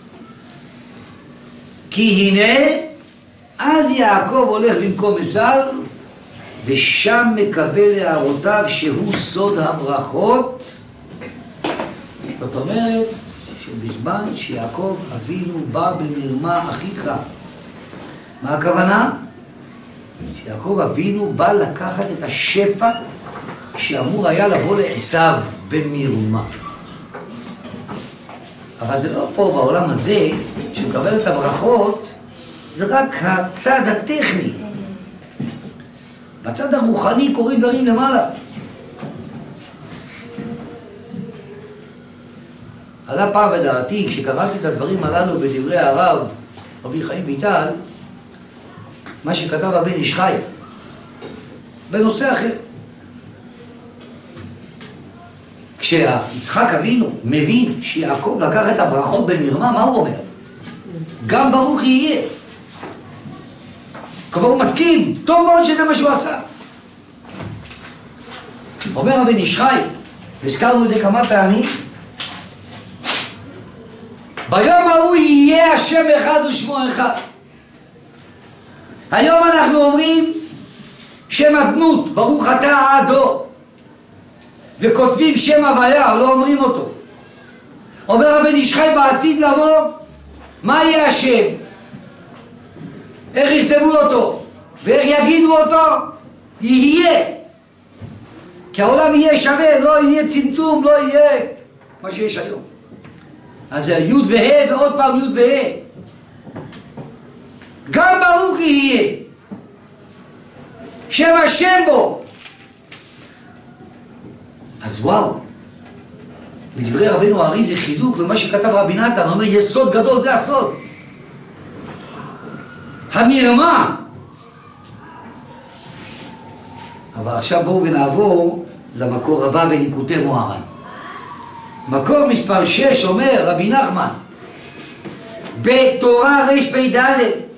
S1: כי הנה, אז יעקב הולך במקום עשיו, ושם מקבל הערותיו שהוא סוד הברכות. זאת אומרת, שבזמן שיעקב אבינו בא במרמה אחיך. מה הכוונה? שיעקב אבינו בא לקחת את השפע שאמור היה לבוא לעשיו במרמה. אבל זה לא פה בעולם הזה, שמקבל את הברכות, זה רק הצד הטכני. בצד הרוחני קוראים דברים למעלה. עלה פעם בדעתי, כשקראתי את הדברים הללו בדברי הרב, רבי חיים ויטל, מה שכתב הבן איש חי, בנושא אחר. כשיצחק אבינו מבין שיעקב לקח את הברכות במרמה, מה הוא אומר? גם ברוך יהיה. כבר הוא מסכים, טוב מאוד שזה מה שהוא עשה. אומר הבן איש חי, והזכרנו את זה כמה פעמים, ביום ההוא יהיה השם אחד ושמו אחד. היום אנחנו אומרים שם אדנות, ברוך אתה עדו, וכותבים שם הוויה, אבל לא אומרים אותו. אומר הבן איש חי בעתיד לבוא, מה יהיה השם? איך יכתבו אותו? ואיך יגידו אותו? יהיה. כי העולם יהיה שווה, לא יהיה צמצום, לא יהיה מה שיש היום. אז זה י' וה' ועוד פעם י' וה'. גם ברוך יהיה. שם השם בו. אז וואו. בדברי רבינו הארי זה חיזוק למה שכתב רבי נתן. אומר יסוד גדול זה הסוד. המרמה. אבל עכשיו בואו ונעבור למקור הבא בליקוטי מוהר"ן. מקור מספר 6 אומר רבי נחמן בתורה רפ"ד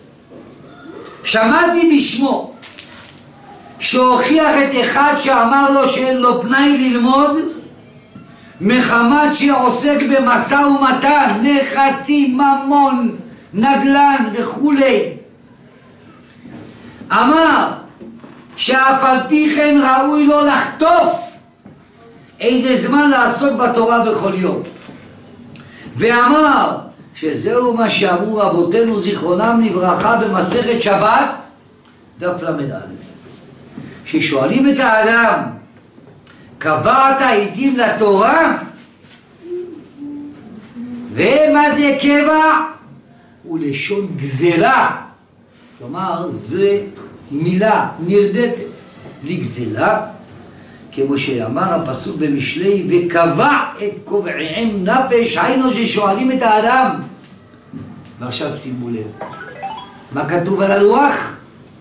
S1: שמעתי בשמו שהוכיח את אחד שאמר לו שאין לו פנאי ללמוד מחמת שעוסק במשא ומתן, נכסים, ממון, נדל"ן וכולי. אמר שאף על פי כן ראוי לו לחטוף איזה זמן לעסוק בתורה בכל יום. ואמר שזהו מה שאמרו רבותינו זיכרונם לברכה במסכת שבת דף ל"א, ששואלים את האדם קבעת עיתים לתורה? ומה זה קבע? הוא לשון גזלה, כלומר זה מילה נרדפת לגזלה, כמו שאמר הפסוק במשלי וקבע את קובעיהם נפש, היינו ששואלים את האדם. ועכשיו שימו לב מה כתוב על הלוח,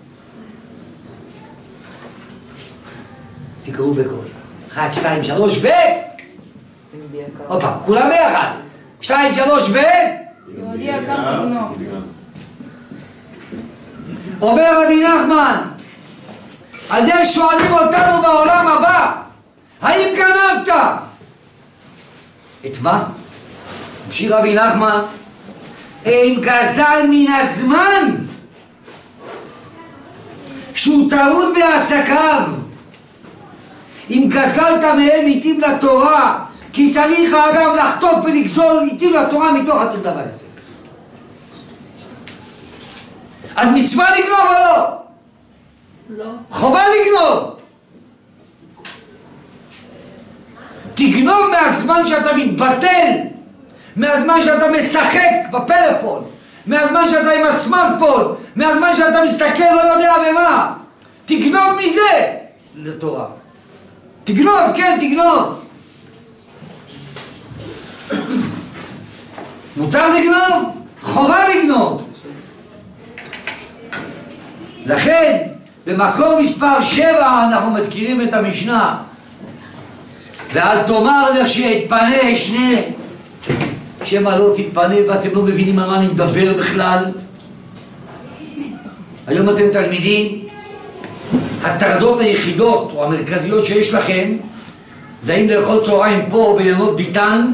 S1: תקראו בקול 1, 2, 3 ו... עוד פעם, כולם ביחד 2, 3 ו...
S2: יהודי יקר בנו.
S1: אומר רבי נחמן, אז יש שואלים אותנו בעולם הבא, האם גנבת? את מה? ממשיך רבי נחמן, אם גזל מן הזמן שהוא טעות בעסקיו, אם גזלת מהם עיתים לתורה, כי צריך האדם לחטוף ולגזול עיתים לתורה מתוך התרדה והעסק. אז מצווה לגנוב או לא?
S2: לא.
S1: חובה לגנוב. תגנוב מהזמן שאתה מתבטל, מהזמן שאתה משחק בפלאפון, מהזמן שאתה עם הסמארטפון, מהזמן שאתה מסתכל לא יודע במה. תגנוב מזה לתורה. תגנוב, כן, תגנוב. מותר לגנוב, חובה לגנוב. לכן במקור מספר 7 אנחנו מזכירים את המשנה, ואל תאמר לך שיתפנה שני, שמא לא תתפנה, ואתם לא מבינים על מה אני מדבר בכלל. היום אתם תלמידים, הטרדות היחידות או המרכזיות שיש לכם זה האם לאכול צהריים פה ביינות ביטן,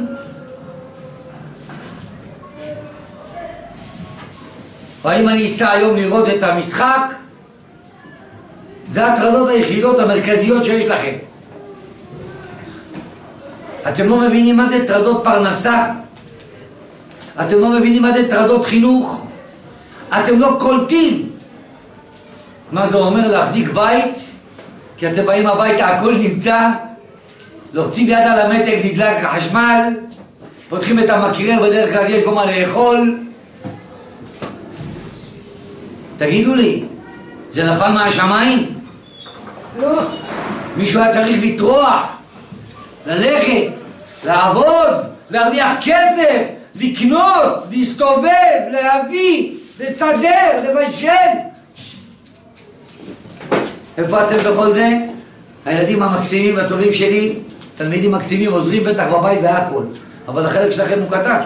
S1: או האם אני אסע היום לראות את המשחק. זה הטרדות היחידות המרכזיות שיש לכם. אתם לא מבינים מה זה טרדות פרנסה, אתם לא מבינים מה זה טרדות חינוך, אתם לא קולטים מה זה אומר להחזיק בית, כי אתם באים הביתה הכל נמצא, לוחצים יד על המתג נדלק החשמל, פותחים את המקרר, בדרך כלל יש בו מה לאכול. תגידו לי, זה נפל מהשמיים?
S3: לא.
S1: מישהו היה צריך לטרוח, ללכת, לעבוד, להרוויח כסף, לקנות, להסתובב, להביא, לסדר, לבשל. איפה אתם בכל זה? הילדים המקסימים והטובים שלי, תלמידים מקסימים, עוזרים בטח בבית והכל, אבל החלק שלכם הוא קטן.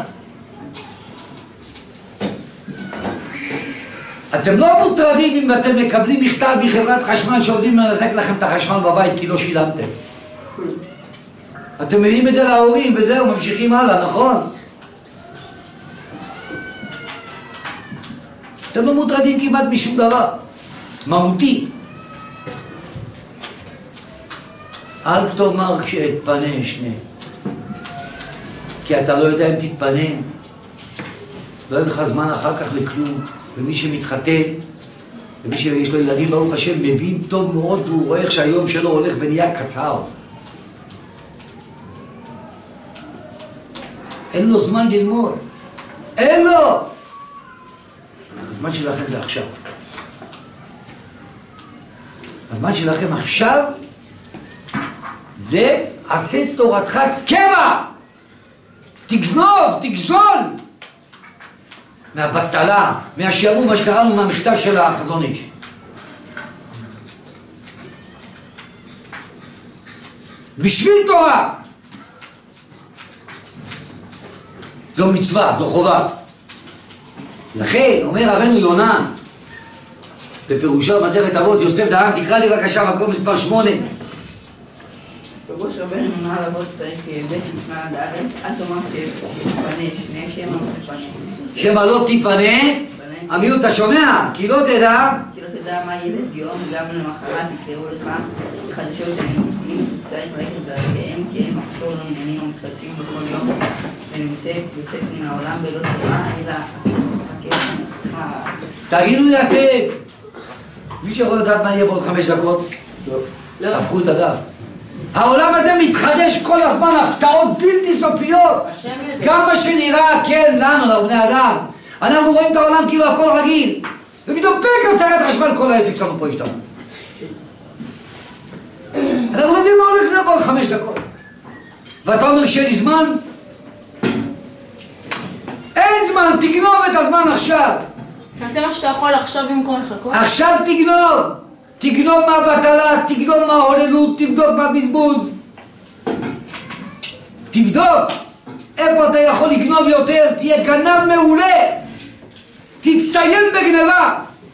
S1: אתם לא מוטרדים אם אתם מקבלים מכתב מחברת חשמל שעובדים לנתק לכם את החשמל בבית כי לא שילמתם. אתם מביאים את זה להורים וזהו, ממשיכים הלאה, נכון? אתם לא מוטרדים כמעט משום דבר מהותי. אל תאמר כשאתפנה שני, כי אתה לא יודע אם תתפנה, לא יהיה לך זמן אחר כך לכלום. ומי שמתחתן, ומי שיש לו ילדים ברוך השם, מבין טוב מאוד, והוא רואה איך שהיום שלו הולך ונהיה קצר. אין לו זמן ללמוד, אין לו. הזמן שלכם זה עכשיו. הזמן שלכם עכשיו זה עשה תורתך קבע. תגנוב, תגזול מהבטלה, מהשיעור, מה שקראנו מהמכתב של החזון איש. בשביל תורה. זו מצווה, זו חובה. לכן אומר רבנו יונה בפירושו במסכת אבות, יוסף דהן, תקרא לי בבקשה מקום מספר 8.
S3: פירוש רבנו יונה על אבות צריך בית משנה עד א', אל תאמר שתתפנה שני, שמא לא תתפנה.
S1: שמא לא תתפנה, עמי אתה שומע? כי לא תדע.
S3: כי לא תדע מה ילד יום, גם למחרת יקראו לך חדשות הנמתים, תצטרך ללכת דרכיהם, כי הם מחסור לא עניינים ומתחדשים בכל יום, ונמצאת יוצאת מן העולם בלא תורה, אלא
S1: תגידו לי אתם, מי שיכול לדעת מה יהיה בעוד 5 דקות? לא. הפכו את הדף. העולם הזה מתחדש כל הזמן, הפתעות בלתי סופיות. גם מה שנראה כן לנו, לבני אדם, אנחנו רואים את העולם כאילו הכל רגיל, ופתאום פקם תארת חשמל, כל העסק שלנו פה השתנה. אנחנו לא יודעים מה הולך להיות בעוד 5 דקות. ואתה אומר שיהיה לי זמן? אין זמן, תגנוב את הזמן עכשיו.
S2: תעשה מה שאתה יכול עכשיו במקום לחכות.
S1: עכשיו תגנוב. תגנוב מהבטלה, תגנוב מההוללות, תבדוק מהבזבוז. תבדוק איפה אתה יכול לגנוב יותר, תהיה גנב מעולה. תצטיין בגנבה.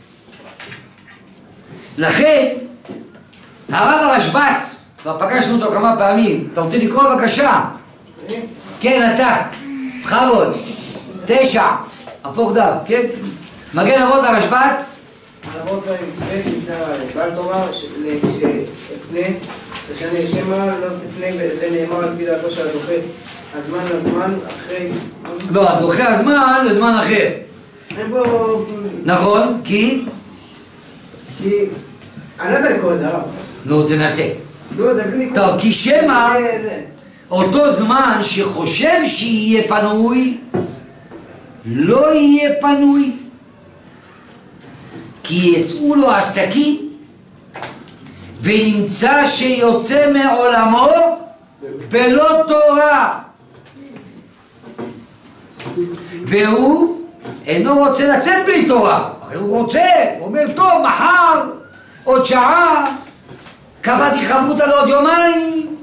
S1: לכן הרב הרשב"ץ, כבר פגשנו אותו כמה פעמים, אתה רוצה לקרוא בבקשה? כן, אתה, בכבוד, 9, הפוך דף, כן? מגן אבות הרשב"ץ.
S3: על אבות ואל תאמר שאפנה, ושאני שמא לא תפנה, זה נאמר על פי דעתו של הדוחה הזמן לזמן אחרי...
S1: לא, הדוחה הזמן לזמן אחר.
S3: אין בו...
S1: נכון, כי...
S3: אני לא יודע לקרוא את זה, הרב.
S1: נו, תנסה.
S3: נו, זה בלי לקרוא.
S1: טוב, כי שמא אותו זמן שחושב שיהיה פנוי, לא יהיה פנוי. כי יצאו לו עסקים, ונמצא שיוצא מעולמו בלא תורה. והוא אינו רוצה לצאת בלי תורה. הוא רוצה, הוא אומר, טוב, מחר, עוד שעה, קבעתי חברותא לעוד יומיים,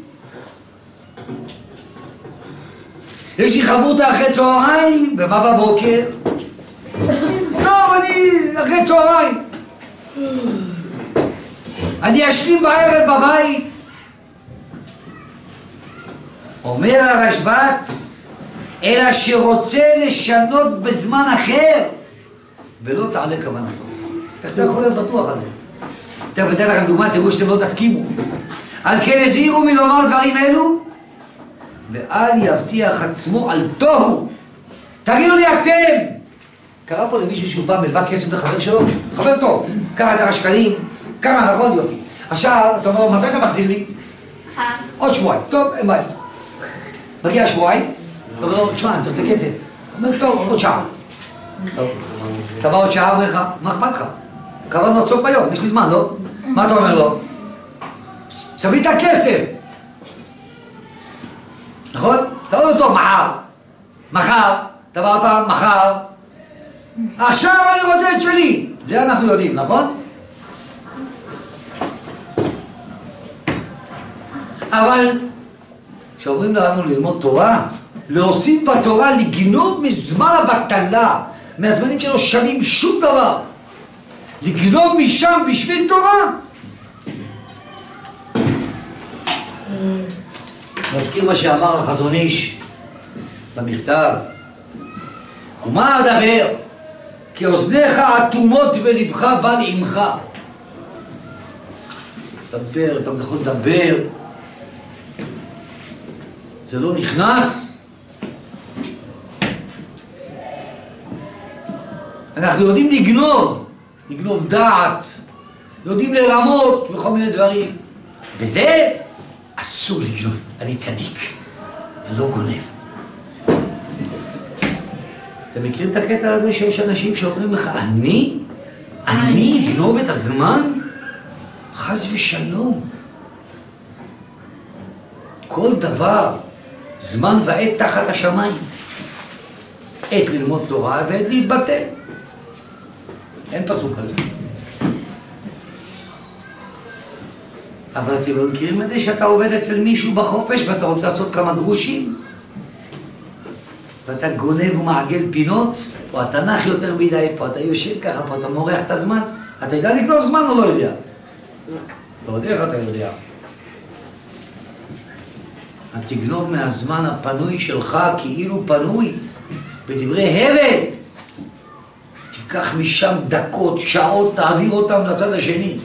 S1: יש לי חברותא אחרי צהריים, ומה בבוקר? טוב, אני אחרי צהריים, אני אשלים בערב בבית. אומר הרשב"ץ, אלא שרוצה לשנות בזמן אחר, ולא תעלה כוונתו. איך אתה יכול להיות בטוח על זה? תכף אתן לכם דוגמה, תראו שאתם לא תסכימו. על כן הזהירו מלומר דברים אלו, ואל יבטיח עצמו על תוהו. תגידו לי אתם! קרא פה למישהו שהוא פעם מלווה כסף לחבר שלו, חבר טוב, ככה 10 שקלים, כמה נכון יופי. עכשיו, אתה אומר לו, מתי אתה מחזיר לי? עוד שבועיים, טוב, אין בעיה. מגיע שבועיים, אתה אומר לו, תשמע, אני צריך את הכסף. הוא אומר, טוב, עוד שעה. טוב, אתה בא עוד שעה, אומר לך, מה אכפת לך? קבענו עד סוף היום, יש לי זמן, לא? מה אתה אומר לו? תביא את הכסף! נכון? אתה אומר טוב, מחר, אתה בא פעם, מחר. עכשיו אני רוצה את שלי! זה אנחנו יודעים, נכון? אבל כשאומרים לנו ללמוד תורה, להוסיף בתורה, לגנוב מזמן הבטלה, מהזמנים שלא שנים שום דבר, לגנוב משם בשביל תורה. נזכיר מה שאמר החזון איש במכתב, ומה אדבר? כי אוזניך אטומות ולבך בא לעמך. דבר, אתה יכול לדבר, זה לא נכנס. אנחנו יודעים לגנוב דעת, יודעים לרמות וכל מיני דברים, וזה אסור לגנוב. אני צדיק, אני לא גונב. אתם מכירים את הקטע הזה שיש אנשים שאומרים לך, אני אגנוב את הזמן? חס ושלום. כל דבר, זמן ועת תחת השמיים. עת ללמוד תורה ועת להתבטא. אין פסוק כזה. אבל אתם לא מכירים את זה שאתה עובד אצל מישהו בחופש ואתה רוצה לעשות כמה גרושים? ואתה גונב ומעגל פינות, פה התנ"ך יותר מדי, פה אתה יושב ככה, פה אתה מורח את הזמן. אתה יודע לגנוב זמן או לא יודע? לא יודע איך אתה יודע. אז תגנוב מהזמן הפנוי שלך כאילו פנוי, בדברי הבל. תיקח משם דקות, שעות, תעביר אותם לצד השני.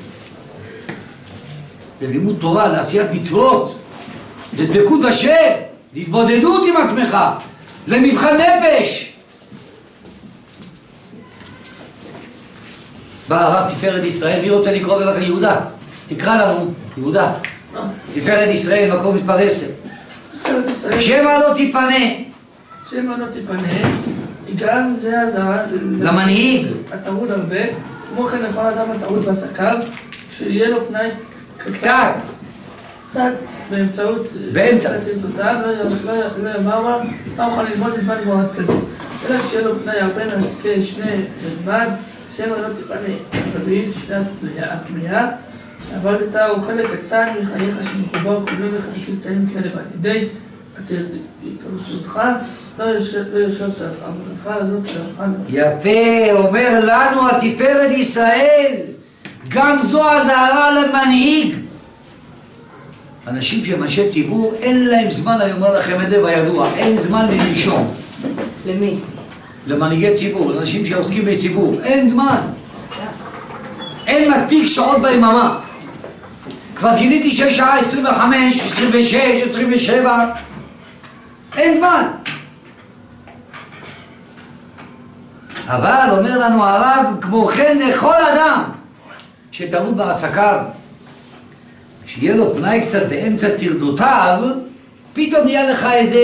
S1: ללימוד תורה, לעשיית מצוות, לדבקות בשם, להתבודדות עם עצמך, למבחן נפש. בא הרב תפארת ישראל, מי רוצה לקרוא בבקשה? יהודה, תקרא לנו, יהודה. תפארת ישראל, מקום מספר 10. שמא לא תיפנה.
S6: שמא לא תיפנה, גם זה הזרה
S1: למנהיג.
S6: הטרוד הרבה, כמו כן לכל אדם הטרוד בעסקיו, שיהיה לו פנאי קצת באמצעות עדותיו, לא יאמר מה אוכל ללמוד בזמן גמרת כזה, אלא כשיהיה לו פנאי הרבה מעסקי שני בלבד, שמא לא תיפנה. תבין שנת הפנייה, שעבדת הוא חלק קטן מחייך שמחובר כולים וחלקים קטנים כאלה, ועל ידי התרשותך לא ישוב את עבודתך הזאת שלך.
S1: יפה, אומר לנו התפארת ישראל, גם זו הזהרה למנהיג. אנשים שהם אנשי ציבור, אין להם זמן, אני אומר לכם את זה בידוע, אין זמן לנשום.
S3: למי?
S1: למנהיגי ציבור, לאנשים שעוסקים בציבור, אין זמן. אין מספיק שעות ביממה. כבר גיליתי שיש שעה 25, 26, 27, אין זמן. אבל אומר לנו הרב, כמו כן לכל אדם שתלוי בעסקיו, כשיהיה לו פנאי קצת באמצע טרדותיו, פתאום נהיה לך איזה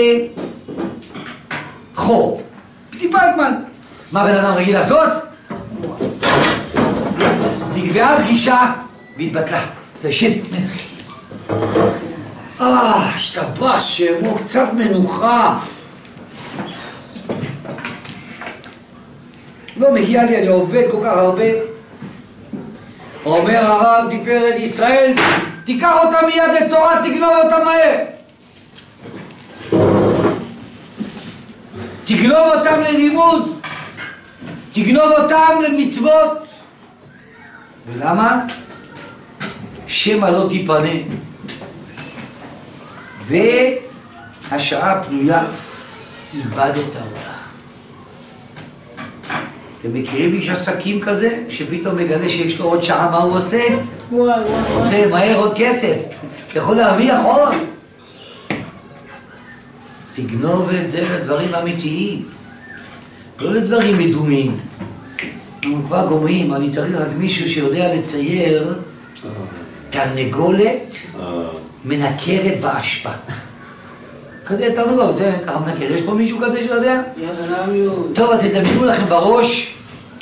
S1: חור, טיפה זמן. מה בן אדם רגיל לעשות? נקבעה פגישה והתבטלה. תשב. השתבח שמו, קצת מנוחה. לא מגיע לי, אני עובד כל כך הרבה. אומר הרב תפארת ישראל, תיקח אותה מיד לתורה, תגנוב אותה מהר. תגנוב אותם ללימוד, תגנוב אותם למצוות. ולמה? שמא לא תיפנה. והשעה פנויה, איבדת אותה. אתם מכירים איש עסקים כזה, שפתאום מגלה שיש לו עוד שעה, מה הוא עושה? עושה מהר עוד כסף, יכול להרוויח עוד. תגנוב את זה לדברים אמיתיים, לא לדברים מדומים. אנחנו כבר גומרים, אני צריך רק מישהו שיודע לצייר תרנגולת מנקרת באשפה. כזה תרנגולת, זה ככה מנקר, יש פה מישהו כזה שיודע? טוב, אתם תדמיינו לכם בראש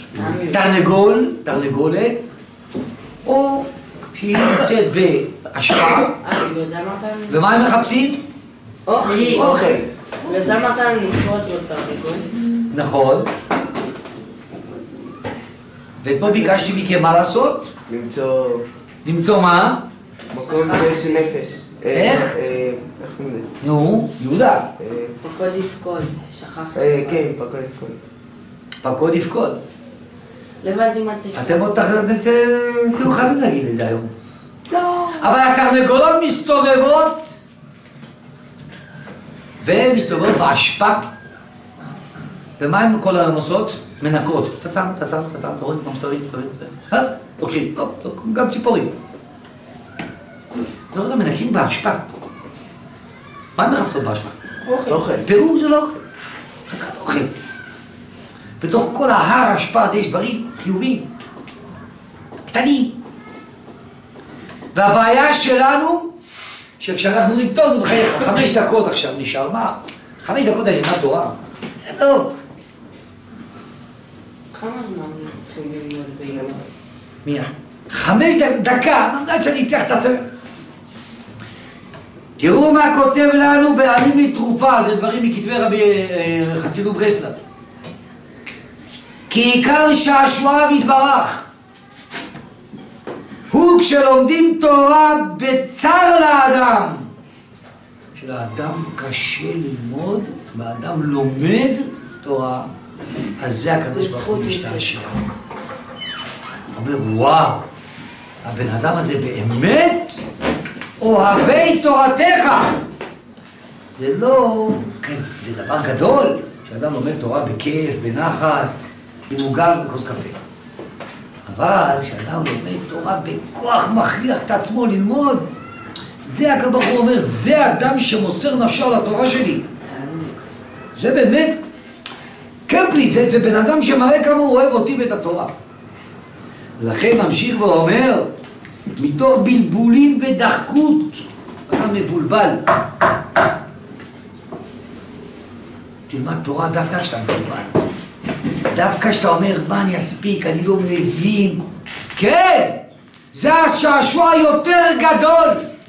S1: תרנגולת, או שהיא נמצאת באשפה, ומה הם מחפשים?
S3: אוכל.
S5: וזה אמרת לזכות לו תרנגול.
S1: נכון. ופה ביקשתי מכם מה לעשות? למצוא מה?
S3: מקום שיש נפש.
S1: איך?
S3: איך זה?
S1: נו, יהודה.
S5: פקוד יפקוד, שכחת.
S3: כן, פקוד יפקוד.
S1: פקוד יפקוד.
S5: לבד עם הצפות.
S1: אתם עוד תהיו חייבים להגיד את זה היום.
S5: לא.
S1: אבל התרנגולות מסתובבות, והן מסתובבות באשפה. ומה הם כל העמוסות? מנקות. טטם, תורים, מסתובבים, לוקחים, גם ציפורים. לא יודע, מנקים באשפה. מה הם מחפשות באשפה?
S3: אוכל.
S1: פירוק זה לא אוכל. חתיכת אוכל. בתוך כל ההר האשפה הזה יש דברים חיוביים. קטנים. והבעיה שלנו, שכשאנחנו אומרים, טוב, בחייך, 5 דקות עכשיו נשאר, מה? 5 דקות אני אלמד תורה. זה טוב.
S5: כמה זמן צריכים ללמוד ביום?
S1: מיד. 5 דקה, נדעת שאני אתלך את הספר. תראו מה כותב לנו בעלים לתרופה, זה דברים מכתבי רבי חסידות ברסלב. כי עיקר שעשועיו יתברך הוא כשלומדים תורה בצר לאדם. כשלאדם קשה ללמוד, והאדם לומד תורה, אז זה הקדוש ברוך הוא משתעשע. הוא אומר, וואו, הבן אדם הזה באמת אוהבי תורתך. זה לא, זה דבר גדול, שאדם לומד תורה בכיף, בנחת, אם הוא גר בכוס קפה. אבל כשאדם לומד תורה בכוח מכריח את עצמו ללמוד, זה הקדוש ברוך הוא אומר, זה אדם שמוסר נפשו על התורה שלי. זה באמת, קפלי, זה בן אדם שמראה כמה הוא אוהב אותי ואת התורה. ולכן ממשיך ואומר, מתוך בלבולים ודחקות, אדם מבולבל. תלמד תורה דווקא כשאתה מבולבל. דווקא כשאתה אומר, מה אני אספיק, אני לא מבין. כן, זה השעשוע יותר גדול.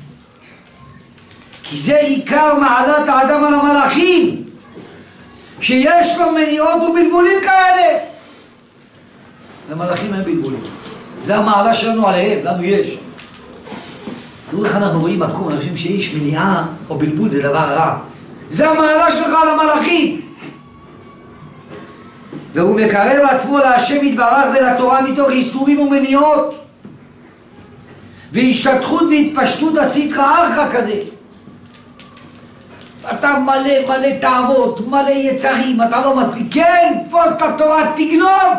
S1: כי זה עיקר מעלת האדם על המלאכים. שיש לו מניעות ובלבולים כאלה. למלאכים אין בלבולים. זה המעלה שלנו עליהם, לנו יש. תראו איך אנחנו רואים מקום, אנחנו חושבים שיש מניעה או בלבול זה דבר רע. זה המעלה שלך על המלאכים. והוא מקרב עצמו להשם יתברך ולתורה מתוך איסורים ומניעות. והשתתחות והתפשטות הסטרא אחרא כזה. אתה מלא תאוות, מלא יצרים, אתה לא מצליח. כן, תפוס את התורה, תגנוב.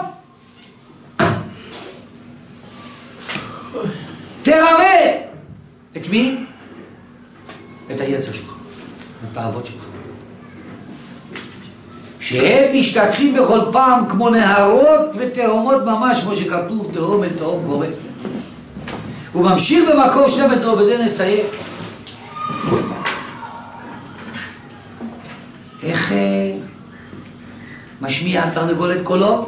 S1: תרמה. את מי? את היצר שלך, את התאוות שלך. שהם משתכחים בכל פעם כמו נהרות ותהומות ממש, כמו שכתוב תהום אל תהום קורא. הוא ממשיך במקור 12, ובזה נסיים. איך משמיע התרנגולת קולו?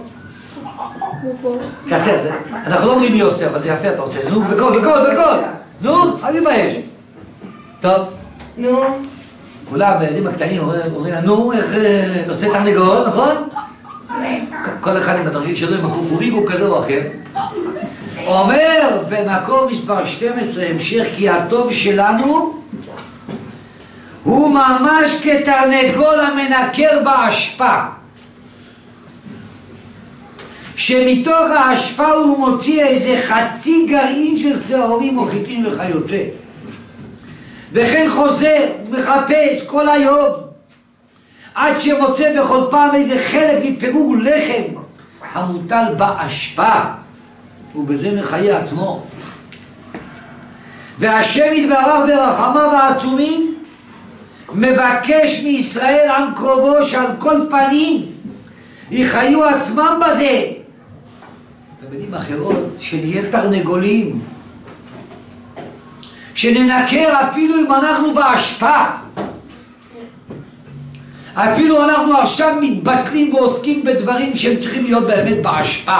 S1: קצר, אנחנו לא אומרים מי עושה, אבל זה יפה אתה עושה. נו, בקול. נו, אל תתבייש. טוב.
S3: נו.
S1: כולם, הילדים הקטנים אומרים לה, נו, איך נושא תרנגול, נכון? כל אחד עם התרגיל שלו, עם הקוקוריגו כזה או אחר. אומר במקור מספר 12, המשך, כי הטוב שלנו הוא ממש כתרנגול המנקר באשפה, שמתוך האשפה הוא מוציא איזה חצי גרעין של שעורים או חיטים וכיוצא, וכן חוזר ומחפש כל היום עד שמוצא בכל פעם איזה חלק מפירור לחם המוטל באשפה, ובזה מחיה עצמו. והשם יתברך ברחמיו העצומים מבקש מישראל עם קרובו שעל כל פנים יחיו עצמם בזה. במילים אחרות, שנהיה תרנגולים, שננקר אפילו אם אנחנו באשפה, אפילו אנחנו עכשיו מתבטלים ועוסקים בדברים שהם צריכים להיות באמת באשפה,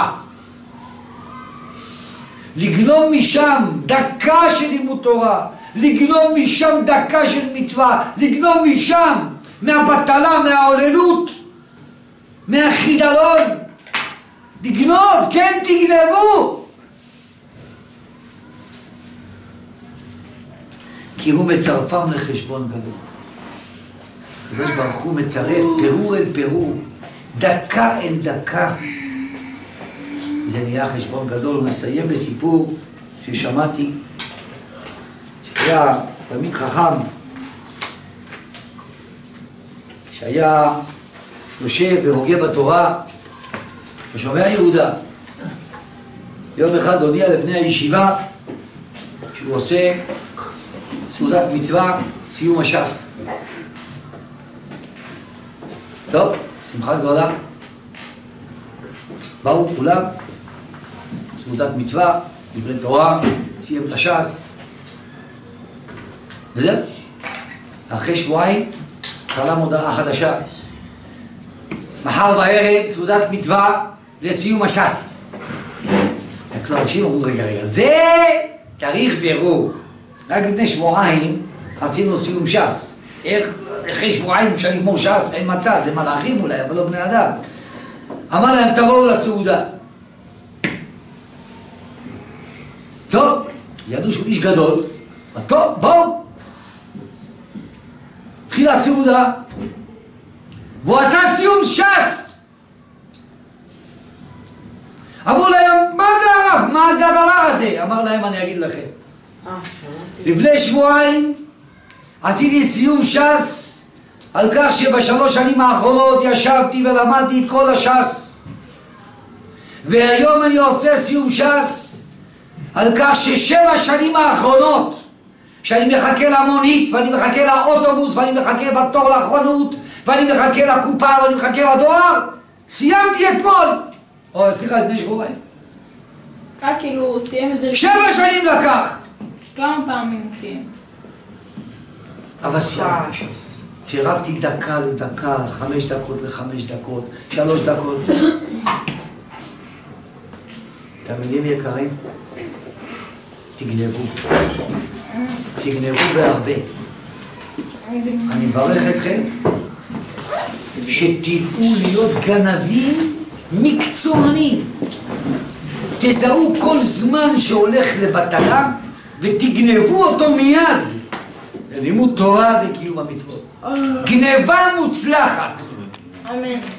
S1: לגנוב משם דקה של לימוד תורה, לגנוב משם דקה של מצווה, לגנוב משם מהבטלה, מהעוללות, מהחידלון, לגנוב, כן תגנבו, כי הוא מצרפם לחשבון גדול. הקדוש ברוך הוא מצרף פירור אל פירור, דקה אל דקה, זה נהיה חשבון גדול. ונסיים בסיפור ששמעתי, שהיה תלמיד חכם שהיה יושב והוגה בתורה ושומע יהודה. יום אחד הודיע לבני הישיבה שהוא עושה סעודת מצווה, סיום הש"ס. טוב, שמחה גדולה, באו כולם, סעודת מצווה, דברי תורה, סיים את הש"ס. וזהו, אחרי שבועיים קראה מודעה חדשה, מחר בערב סעודת מצווה לסיום הש"ס. הסתכלו אנשים ואמרו, רגע, זה צריך בירור. רק לפני שבועיים עשינו סיום ש"ס. איך אחרי שבועיים אפשר לגמור ש"ס? אין מצב, זה מלאכים אולי, אבל לא בני אדם. אמר להם, תבואו לסעודה. טוב, ידעו שהוא איש גדול, טוב, בואו. התחילה הסעודה, והוא עשה סיום ש"ס. אמרו להם, מה זה הרב? מה זה הדבר הזה? אמר להם, אני אגיד לכם. לפני שבועיים עשיתי סיום ש"ס על כך שבשלוש שנים האחרונות ישבתי ולמדתי את כל הש"ס, והיום אני עושה סיום ש"ס על כך ששבע שנים האחרונות שאני מחכה למונית ואני מחכה לאוטובוס ואני מחכה בתור לחנות ואני מחכה לקופה ואני מחכה בדואר, סיימתי אתמול, או סליחה, לפני שבועיים.
S2: כאילו הוא סיים את זה
S1: 7 שנים לקח.
S2: כמה פעמים הוא סיים?
S1: אבל סיימתי ש"ס. צירפתי דקה לדקה, 5 דקות ל5 דקות, 3 דקות. תלמידים יקרים, תגנבו. תגנבו בהרבה. אני מברך אתכם שתדעו להיות גנבים מקצוענים. תזהו כל זמן שהולך לבטלה ותגנבו אותו מיד ללימוד תורה וקיום המצוות. גנבה מוצלחת.
S2: אמן.